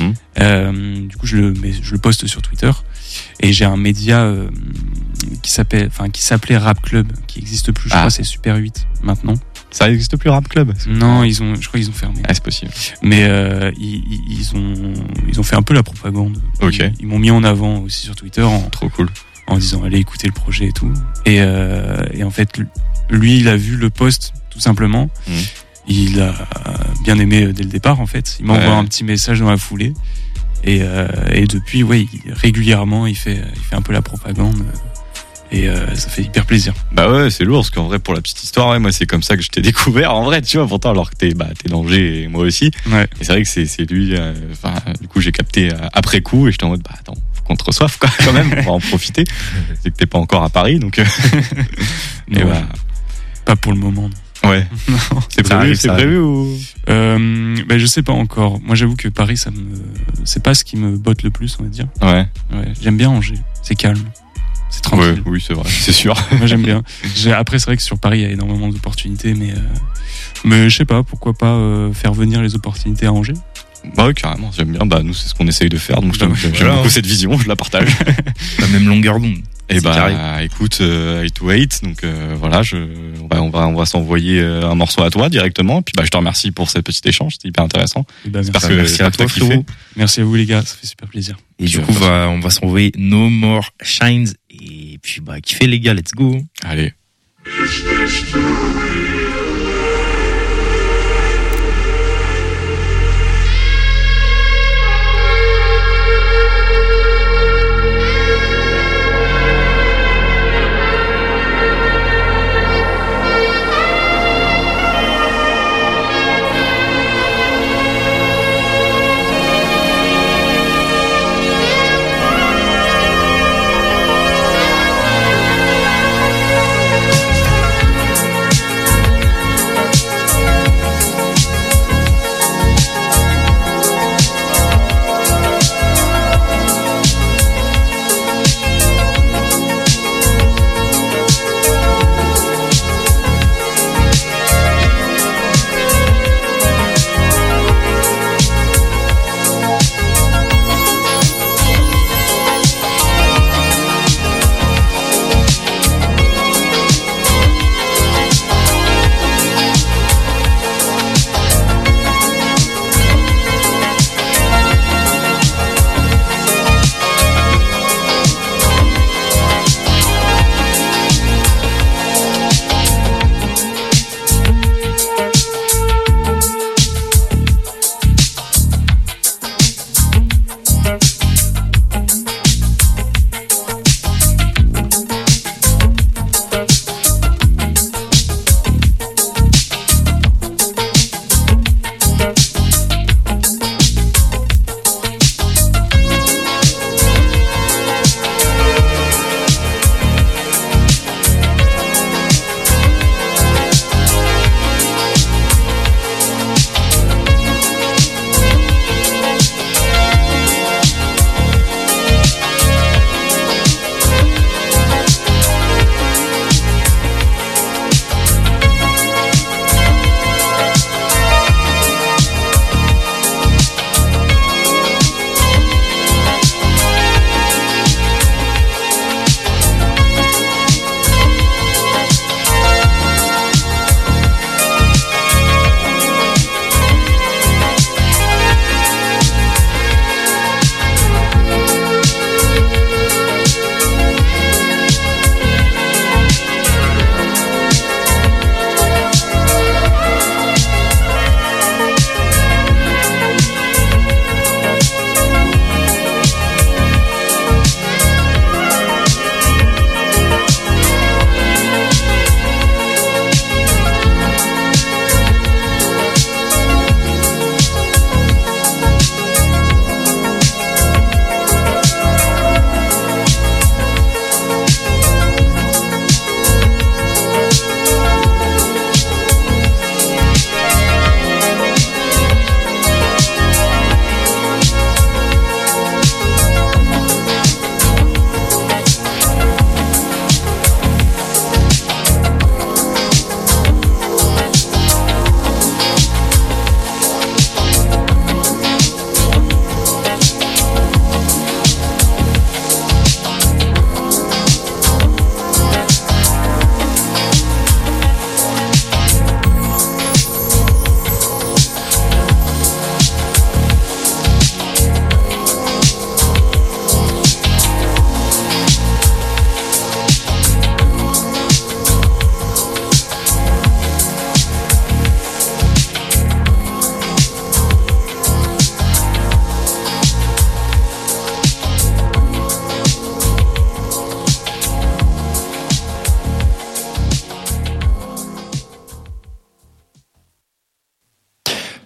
du coup, je le poste sur Twitter. Et j'ai un média qui s'appelait Rap Club, qui existe plus, je crois, c'est Super 8 maintenant. Ça existe plus, Rap Club? Non, je crois qu'ils ont fermé. Ah, c'est possible. Mais ils ont fait un peu la propagande. Ok. Ils m'ont mis en avant aussi sur Twitter trop cool, en disant allez écouter le projet et tout. Et en fait, lui, il a vu le post tout simplement. Il a bien aimé dès le départ en fait. Il m'envoie un petit message dans la foulée. Et depuis, régulièrement, il fait un peu la propagande. Et ça fait hyper plaisir. Bah ouais, c'est lourd, parce qu'en vrai, pour la petite histoire, moi, c'est comme ça que je t'ai découvert, en vrai, tu vois, pourtant, alors que t'es d'Angers et moi aussi. Ouais. Et c'est vrai que c'est lui, du coup, j'ai capté après coup, et j'étais en mode, attends, faut qu'on te reçoive, quoi, quand même, on va en profiter. C'est que t'es pas encore à Paris, donc, non, pas pour le moment. Ouais. Non. C'est prévu ou? Je sais pas encore. Moi, j'avoue que Paris, c'est pas ce qui me botte le plus, on va dire. Ouais. J'aime bien Angers. C'est calme. C'est tranquille. Ouais, oui, c'est vrai, c'est sûr. Moi, j'aime bien. Après, c'est vrai que sur Paris, il y a énormément d'opportunités, mais je sais pas, pourquoi pas faire venir les opportunités à Angers? Bah oui, carrément, j'aime bien. Bah, nous, c'est ce qu'on essaye de faire, donc j'aime beaucoup cette vision, je la partage. La même longueur d'onde. Et écoute, 828, donc voilà, on va s'envoyer un morceau à toi directement. Et puis je te remercie pour ce petit échange, c'était hyper intéressant. Merci à toi, Flo. Merci à vous les gars, ça fait super plaisir. Et du coup, on va s'envoyer No More Shines et puis kiffez les gars, let's go. Allez.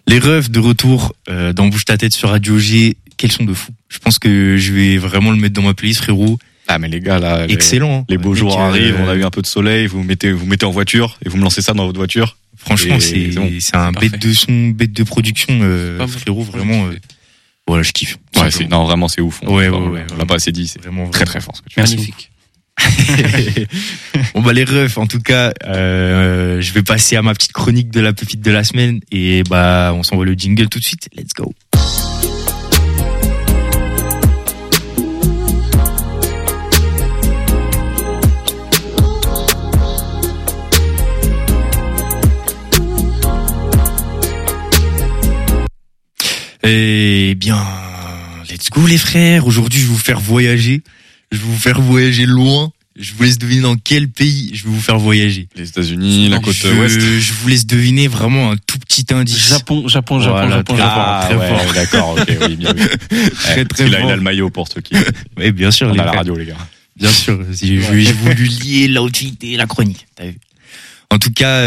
Les refs de retour dans Bouge ta tête sur Radio G, quels sont de fous. Je pense que je vais vraiment le mettre dans ma playlist, frérot. Ah mais les gars là, excellent. Les beaux jours arrivent, on a eu un peu de soleil, vous mettez en voiture et vous me lancez ça dans votre voiture. Franchement, c'est un bête de son, bête de production, frérot, vraiment. Voilà, je kiffe. Ouais, non, vraiment, c'est ouf. Ouais, on l'a pas assez dit, c'est vraiment très très fort ce que tu fais. Magnifique. Bon bah les refs, en tout cas, je vais passer à ma petite chronique de la pépite de la semaine et bah on s'envoie le jingle tout de suite. Let's go. Eh bien, let's go les frères. Aujourd'hui, je vais vous faire voyager. Je vais vous faire voyager loin. Je vous laisse deviner dans quel pays je vais vous faire voyager. Les États-Unis, la côte ouest. Je vous laisse deviner vraiment un tout petit indice. Japon. Très fort. D'accord, ok, oui, bien vu. Très fort. Il a le maillot pour ceux qui. Oui, bien sûr. On a la radio, les gars. Bien sûr. J'ai voulu lier l'outfit et la chronique. T'as vu. En tout cas,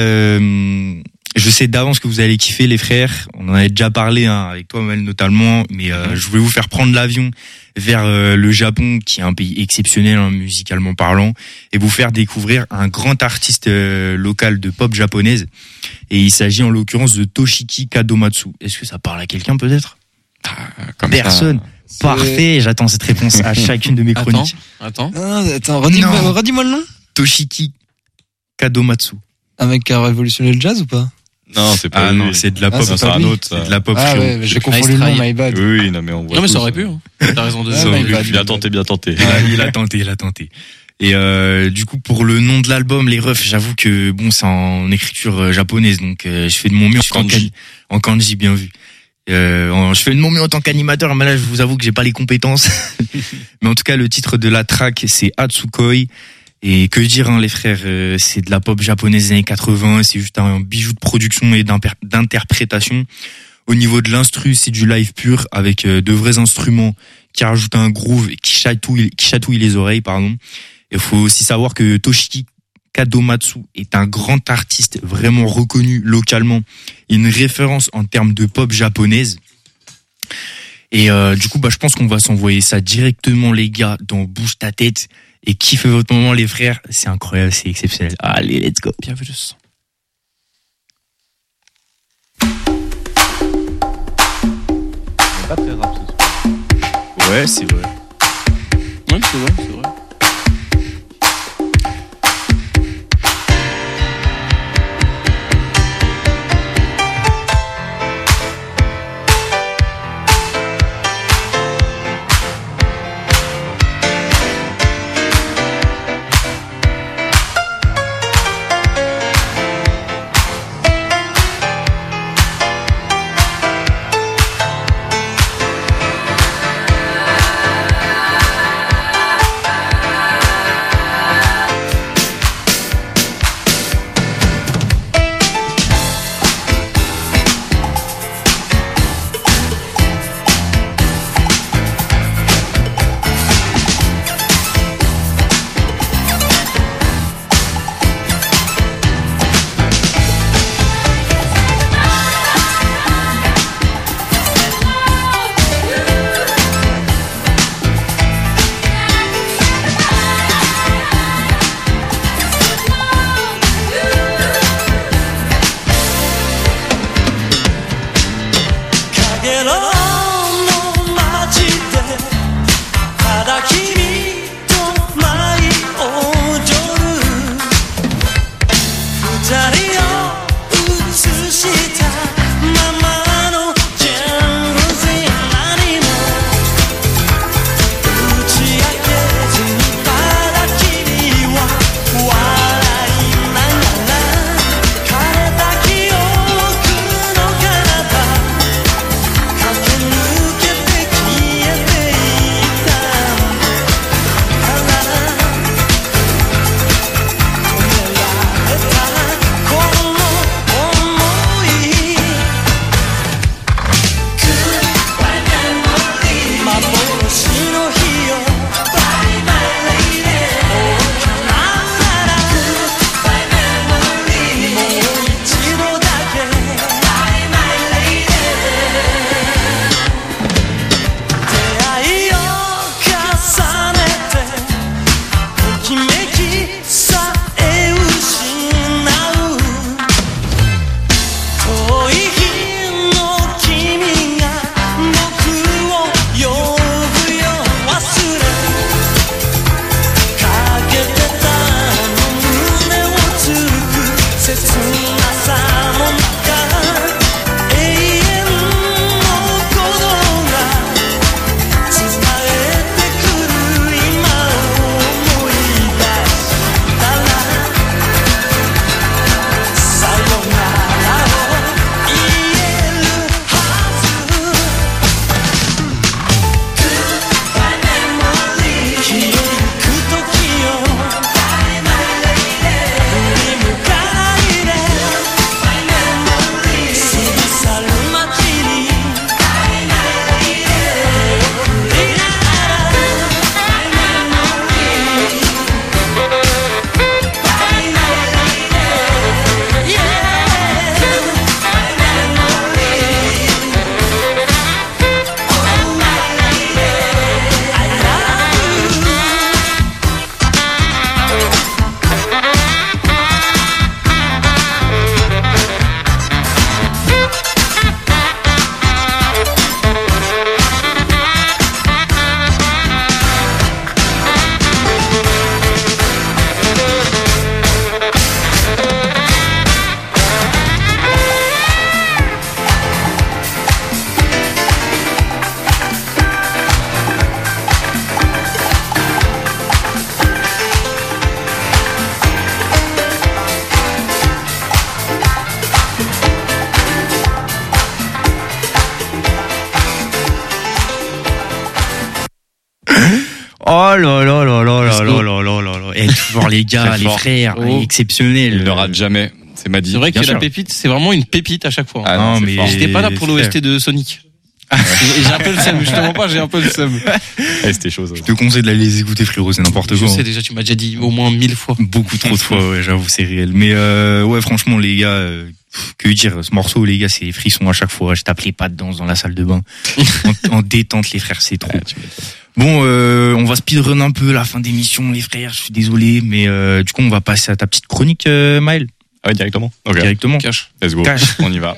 je sais d'avance que vous allez kiffer les frères. On en a déjà parlé avec toi Mel notamment, mais je voulais vous faire prendre l'avion vers le Japon, qui est un pays exceptionnel musicalement parlant, et vous faire découvrir un grand artiste local de pop japonaise. Et il s'agit en l'occurrence de Toshiki Kadomatsu. Est-ce que ça parle à quelqu'un peut-être? Personne. Ça, parfait. J'attends cette réponse à chacune de mes chroniques. Attends. Redis-moi le nom. Toshiki Kadomatsu. Un mec qui a révolutionné le jazz ou pas? Non, c'est pas lui. Non, c'est de la pop, c'est un autre. C'est de la pop. Ah ouais, j'ai confondu le nom, my bad. Oui, non mais on voit. Non mais ça aurait pu. T'as raison de dire. Bien tenté. Il a tenté. Et du coup, pour le nom de l'album, les refs, j'avoue que bon, c'est en écriture japonaise, donc je fais de mon mieux en kanji, bien vu. Je fais de mon mieux en tant qu'animateur, mais là, je vous avoue que j'ai pas les compétences. Mais en tout cas, le titre de la track, c'est Hatsukoi. Et que dire, les frères, c'est de la pop japonaise des années 80, c'est juste un bijou de production et d'interprétation. Au niveau de l'instru, c'est du live pur avec de vrais instruments qui rajoutent un groove et qui chatouillent les oreilles, pardon. Il faut aussi savoir que Toshiki Kadomatsu est un grand artiste vraiment reconnu localement, une référence en termes de pop japonaise. Et du coup, je pense qu'on va s'envoyer ça directement, les gars, dans Bouge ta tête. Et kiffez votre moment, les frères. C'est incroyable, c'est exceptionnel. Allez, let's go. Bien vu le son. Pas très rap ce soir. Ouais, c'est vrai. Ouais, c'est vrai. toujours les gars, les frères, exceptionnel. Il ne rate jamais. C'est Madi. C'est vrai que Bien la sûr. pépite, c'est vraiment une pépite à chaque fois. Ah non, mais J'étais pas là pour l'OST de Sonic. J'ai un peu le seum, justement pas, j'ai un peu le seum. C'était chaud. Je te conseille d'aller les écouter, frérot, c'est n'importe Je quoi. sais déjà, tu m'as déjà dit au moins 1000 fois. Beaucoup trop de fois, ouais, j'avoue, c'est réel. Mais ouais, franchement, les gars, que dire, ce morceau, les gars, c'est frisson à chaque fois. Je tape les pattes dans la salle de bain. en détente, les frères, c'est trop. Bon, on va speedrun un peu la fin d'émission, les frères. Je suis désolé, mais du coup, on va passer à ta petite chronique, Maël. Ah ouais, directement. Ok. Directement. Cash. Let's go. Cash. On y va.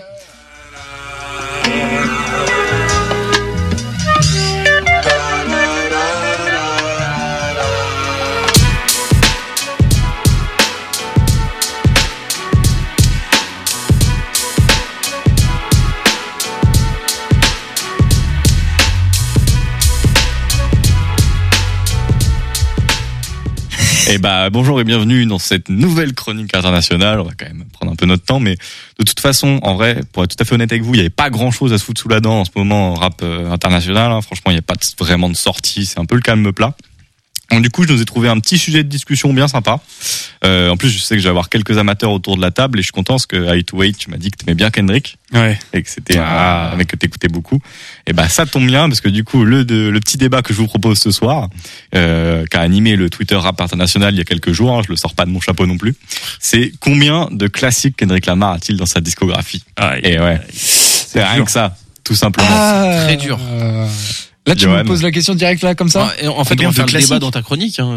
Et bonjour et bienvenue dans cette nouvelle chronique internationale. On va quand même prendre un peu notre temps, mais de toute façon, en vrai, pour être tout à fait honnête avec vous, il n'y avait pas grand chose à se foutre sous la dent en ce moment en rap international. Franchement, il n'y a pas vraiment de sortie, c'est un peu le calme plat. Donc, du coup, je nous ai trouvé un petit sujet de discussion bien sympa. En plus, je sais que je vais avoir quelques amateurs autour de la table et je suis content parce que High to Wait, tu m'as dit que tu aimais bien Kendrick. Ouais. Et que c'était un mec que t'écoutais beaucoup. Et ça tombe bien parce que du coup, le petit débat que je vous propose ce soir, qu'a animé le Twitter Rap International il y a quelques jours, je le sors pas de mon chapeau non plus, c'est combien de classiques Kendrick Lamar a-t-il dans sa discographie? Et ouais. C'est rien que ça, tout simplement. Très dur. Là, tu me poses la question directe là, comme ça? Et en fait, on va faire le débat dans ta chronique. Hein.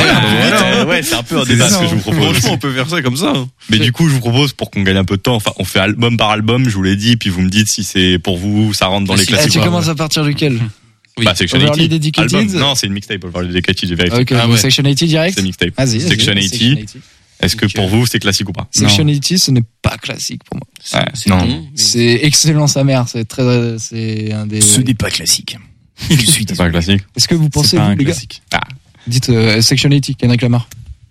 Ouais, c'est un peu un débat ce que je vous propose. Franchement, on peut faire ça comme ça. Mais du coup, je vous propose, pour qu'on gagne un peu de temps, enfin, on fait album par album, je vous l'ai dit, puis vous me dites si c'est pour vous, ça rentre dans les classiques. Tu commences à partir duquel? Section Overly 80. Dedicated? Album. Non, c'est une mixtape, Overly Dedicated, j'ai vérifié. Ok, Section 80 direct? C'est mixtape. Vas-y. Section 80. Est-ce que pour vous, c'est classique ou pas? Section 80, ce n'est pas classique pour moi. Non. C'est excellent sa mère, c'est un des... Ce n'est pas classique. C'est pas un classique. Est-ce que vous pensez, pas vous, un les gars? classique. Dites Section 80, Kendrick Lamar.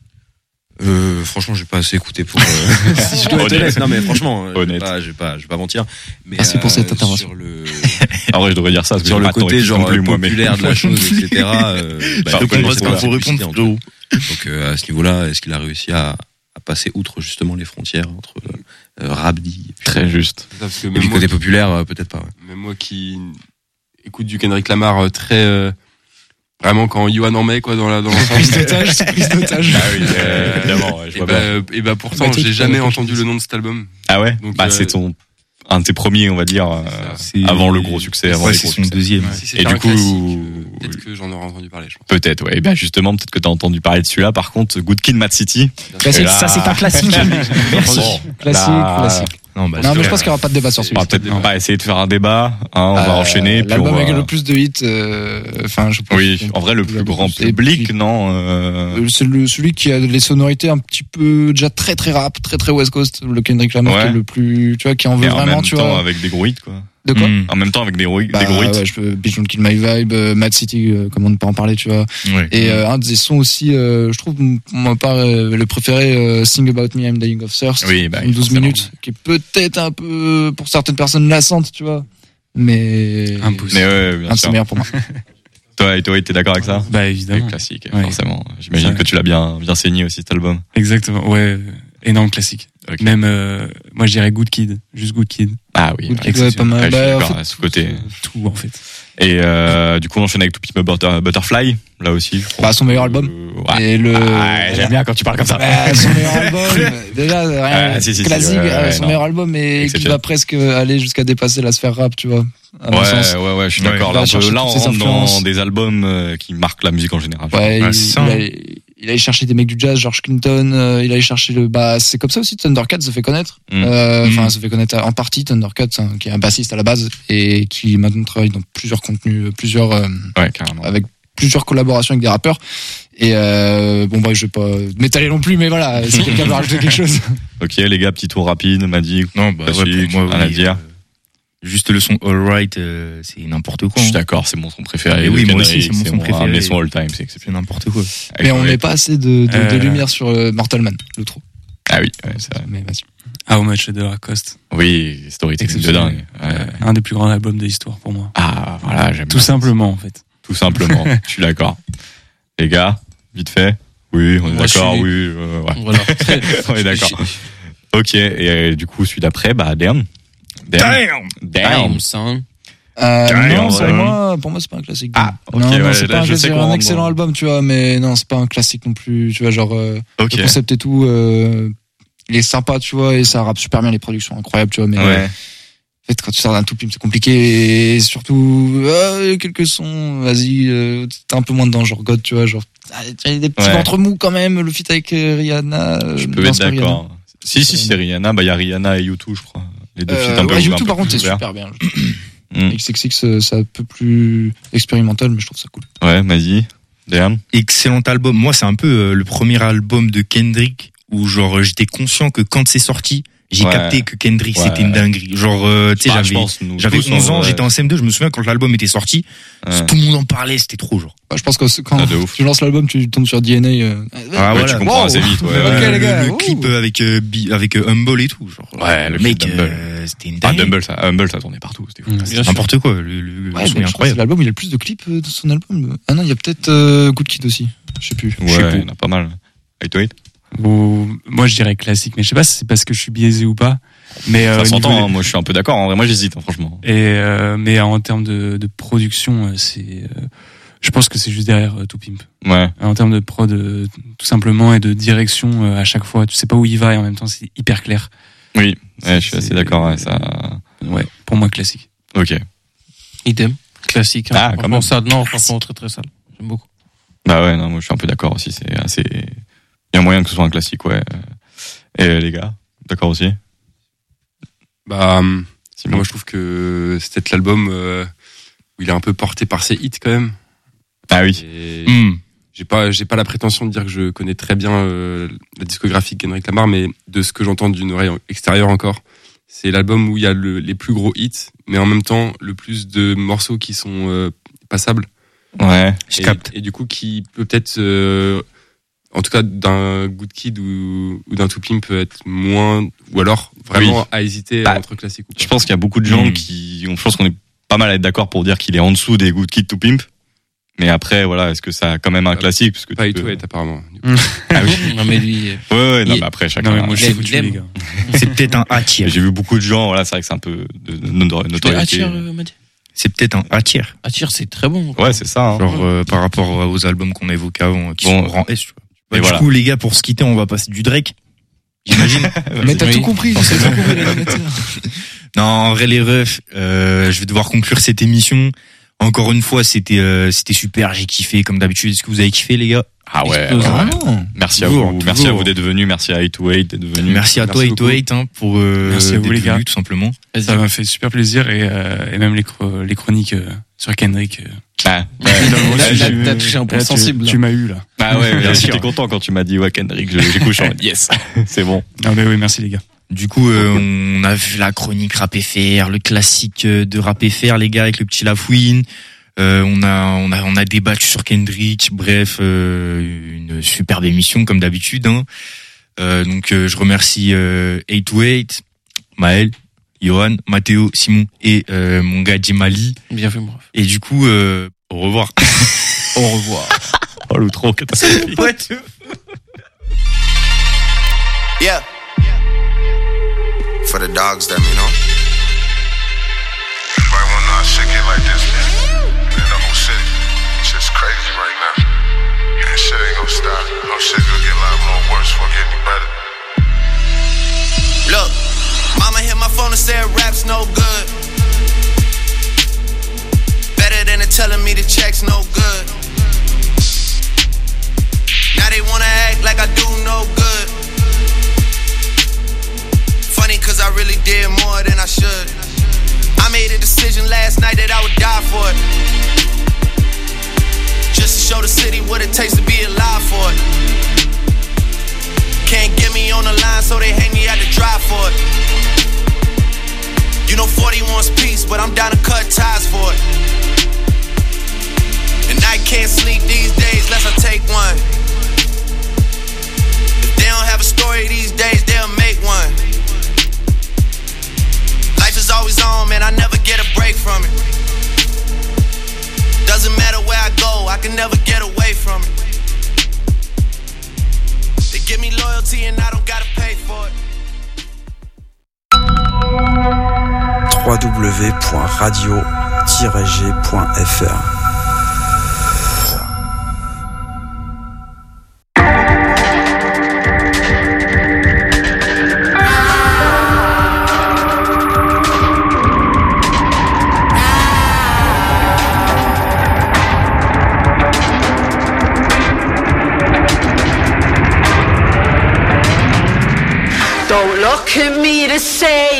Franchement, j'ai pas assez écouté pour. Si je dois être honnête, non mais franchement, honnête. je vais pas mentir. Mais merci pour cette intervention. Sur le, en vrai, je devrais dire ça parce que sur j'ai le pas tant côté écouté genre non plus, moi, populaire de la chose, etc. Faut répondre. Donc à ce niveau-là, est-ce qu'il a réussi à passer outre justement les frontières entre rap dit et puis, très juste. Parce que et puis côté populaire, peut-être pas. Ouais. Même moi qui écoute du Kendrick Lamar très vraiment quand Yoann en met quoi dans la prise d'otage, c'est prise d'otage. Ah oui, évidemment, je vois bien. Et pourtant j'ai jamais entendu le nom de cet album. Ah ouais. Donc, c'est un de tes premiers, on va dire, avant le gros succès, avant les gros son deuxième. Et du coup, peut-être que j'en aurais entendu parler, je pense. Peut-être, ouais. Et justement, peut-être que t'as entendu parler de celui-là. Par contre, Good Kid, Mad City. Ça, c'est un classique. Merci. Classique. Non, mais je pense qu'il n'y aura pas de débat sur celui-là. On va peut-être pas essayer de faire un débat. On va enchaîner. L'album avec le plus de hits, je pense. Oui, en vrai, le plus grand public, non. C'est celui qui a les sonorités un petit peu déjà très très rap, très très West Coast. Le Kendrick Lamar qui est le plus, tu vois, qui en veut vraiment, tu vois. En même temps, avec des gros hits, quoi. De quoi? En même temps, avec des gros hits. Ouais, je peux Bitch Don't Kill My Vibe, Mad City, comment ne pas en parler, tu vois. Ouais. Et un des sons aussi, je trouve, moi part le préféré, Sing About Me, I'm Dying of Thirst. Oui, 12 minutes, qui est peut-être un peu, pour certaines personnes, lassante, tu vois. Mais impossible. Mais ouais, bien un de ses meilleurs pour moi. Toi, t'es d'accord avec ça? Évidemment. Classique, forcément. J'imagine que tu l'as bien saigné aussi, cet album. Exactement, ouais. Énorme classique. Okay. Même, moi je dirais Good Kid, juste Good Kid. Ah oui, Good Kid, ouais, pas mal. Je suis d'accord, à ce côté. Tout, en fait. Et du coup, on enchaîne avec To Pimp a Butterfly, là aussi. Son meilleur album. Ouais. Et j'aime bien quand tu parles comme ça. Son meilleur album, déjà, rien, classique, son meilleur album, et qui va presque aller jusqu'à dépasser la sphère rap, tu vois. Ouais, je suis d'accord. Là, on rentre dans des albums qui marquent la musique en général. Il allait chercher des mecs du jazz, George Clinton, il allait chercher c'est comme ça aussi Thundercat se fait connaître. Se fait connaître en partie Thundercat, qui est un bassiste à la base et qui maintenant travaille dans plusieurs contenus, avec plusieurs collaborations avec des rappeurs. Et je vais pas m'étaler non plus, mais voilà, si quelqu'un veut rajouter quelque chose. Ok, les gars, petit tour rapide, m'a dit. Non, pour moi, rien à dire. Juste le son All Right, c'est n'importe quoi. Je suis d'accord, c'est mon son préféré. Oui, moi aussi, c'est mon son préféré. Mes sons all time, c'est n'importe quoi. Mais on met pas assez de lumière sur Mortal Man, le trop. Ah oui, c'est vrai. Mais vas-y. How Much de Lacoste. Oui, storytelling de dingue. Un des plus grands albums de l'histoire pour moi. Ah, voilà, j'aime Tout simplement, en fait. Tout simplement, je suis d'accord. Les gars, vite fait. Oui, on est Moi, d'accord, je suis- oui. Ouais. Voilà. On est d'accord. Ok, et du coup, celui d'après, bah, Damn. Damn, son. Non, ouais. pour moi, c'est pas un classique. Ah, ok, non, ouais, c'est là, pas un je classique. sais C'est qu'on un rentre excellent dans- album, tu vois, mais non, c'est pas un classique non plus. Tu vois, genre, Ok. le concept et tout, il est sympa, tu vois, et ça rappe super bien, les productions incroyables, tu vois, mais Ouais. en fait, quand tu sors d'un tout pimp, c'est compliqué, et surtout, quelques sons, vas-y, t'es un peu moins dedans, genre God, tu vois, genre, il y a des petits Ouais. ventres mous quand même, le feat avec Rihanna. Je peux être d'accord. Si, c'est Rihanna. Bah, il y a Rihanna et U2, je crois. Les deux feats un peu. Ouais, un YouTube, peu par contre, plus c'est ouverts. super bien. Mm. XXX, c'est un peu plus expérimental, mais je trouve ça cool. Ouais, vas-y. Damn. Excellent album. Moi, c'est un peu le premier album de Kendrick où genre j'étais conscient que quand c'est sorti, j'ai Ouais. capté que Kendrick Ouais. c'était une dinguerie. Genre tu sais, Bah, je pense, j'avais tous, 11 ans, ouais. j'étais en CM2, je me souviens quand l'album était sorti, Ouais. tout le monde en parlait, c'était trop genre. Je pense que quand Ah, de ouf. tu lances l'album, tu tombes sur DNA. Ah, Ouais, voilà. tu comprends assez vite. Ouais, Ok, ouais. les gars. le ouh. clip avec Humble et tout, genre. Ouais, le mec, clip d'Humble. c'était une Ah, dinguerie. Humble, ça tournait partout. C'était fou. C'est n'importe quoi, le Ouais, son mais est je crois que c'est incroyable. l'album où il y a le plus de clips de son album. Ah non, il y a peut-être Good Kid aussi. Je sais plus. Ouais, il y en a pas mal. Hate to Hate. Moi, je dirais classique, mais je sais pas si c'est parce que je suis biaisé ou pas. Mais Ça au s'entend, niveau hein. Moi, je suis un peu d'accord. En vrai, moi, j'hésite, hein, franchement. mais en termes de production, je pense que c'est juste derrière Tout Pimp. Ouais. En termes de prod, tout simplement, et de direction, à chaque fois, tu sais pas où il va et en même temps, c'est hyper clair. Oui. Ouais, je suis assez d'accord. Ouais, ça. Ouais, pour moi, classique. Ok. Idem. Classique. Hein. Ah, quand même. Sale. Non, franchement, très très sale. J'aime beaucoup. Bah ouais, non, moi, je suis un peu d'accord aussi. C'est assez. Il y a moyen que ce soit un classique, ouais. Et les gars, d'accord aussi. Bah, Simon. moi je trouve que c'est peut-être l'album où il est un peu porté par ses hits quand même. Ah oui. Et Hmm. j'ai pas la prétention de dire que je connais très bien la discographie de Kendrick Lamar, mais de ce que j'entends d'une oreille extérieure encore, c'est l'album où il y a les plus gros hits, mais en même temps le plus de morceaux qui sont passables. Ouais, je capte. Et du coup qui peut-être en tout cas d'un Good Kid ou d'un Tout Pimp peut être moins, ou alors vraiment Oui. à hésiter Bah, entre classique ou pas. Je pense qu'il y a beaucoup de gens je pense qu'on est pas mal à être d'accord pour dire qu'il est en dessous des Good Kid to Pimp. Mais après, voilà, est-ce que ça a quand même un classique? Parce que Pas tu et tout peux- être apparemment. Ah oui. Non, mais lui. Ouais, non, Il- mais après, chacun. Non, mais moi, je il suis aime, foutu, il aime. les gars. C'est peut-être un A tier. J'ai vu beaucoup de gens, voilà, c'est vrai que c'est un peu de notoriété. Attire, m'a dit. C'est peut-être un A tier. Attire, c'est très bon. Ouais, c'est ça. Hein. Genre par rapport aux albums qu'on a évoqués avant, qui Bon. sont rang S. Tu vois. Et Du voilà. coup, les gars, pour se quitter, on va passer du Drake. J'imagine. Mais t'as Oui. tout compris. C'est tout compris, les gars. Non, en vrai, les refs, je vais devoir conclure cette émission. Encore une fois, c'était super. J'ai kiffé comme d'habitude. Est-ce que vous avez kiffé, les gars? Ah ouais. Explosant. ouais. Vraiment. Merci à Toujours, vous. toujours. Merci à vous d'être venus. Merci à 828 d'être venus. Merci à toi, Merci beaucoup. 828, pour Merci à vous, d'être les gars. venus, tout simplement. Ça m'a fait super plaisir et même les chroniques sur Kendrick. Ah, T'as touché un point Là, sensible. Tu m'as eu là. bah ouais, Bien sûr. j'étais content quand tu m'as dit ouais Kendrick. J'ai couché en mode yes, c'est bon. Non mais oui, merci les gars. Du coup, on a vu la chronique Rap FR, le classique de Rap FR, les gars, avec le petit Lafouine. On a débattu sur Kendrick. Bref, une superbe émission comme d'habitude. Hein. Donc, je remercie 828, Maël, Johan, Mathéo, Simon et mon gars Djemali. Bien fait, bref. Et du coup, au revoir. Au revoir. Oh l'outro catastrophique. Yeah. For the dogs that me know. Everybody wanna know how shit get like this, man. Man, the whole shit, shit's crazy right now. And shit ain't gonna stop. No shit gonna get a lot more worse before it get any better. Look, mama hit my phone and said rap's no good. Better than telling me the check's no good. Now they wanna act like I do no good. Funny cause I really did more than I should. I made a decision last night that I would die for it. Just to show the city what it takes to be alive for it. Can't get me on the line so they hang me out to dry for it. You know 40 wants peace, but I'm down to cut ties for it. And I can't sleep these days unless I take one. If they don't have a story these days, they'll make one. Life is always on, man, I never get a break from it. Doesn't matter where I go, I can never get away from it. Give me loyalty and I don't gotta pay for it. www.radio-g.fr Don't look at me to say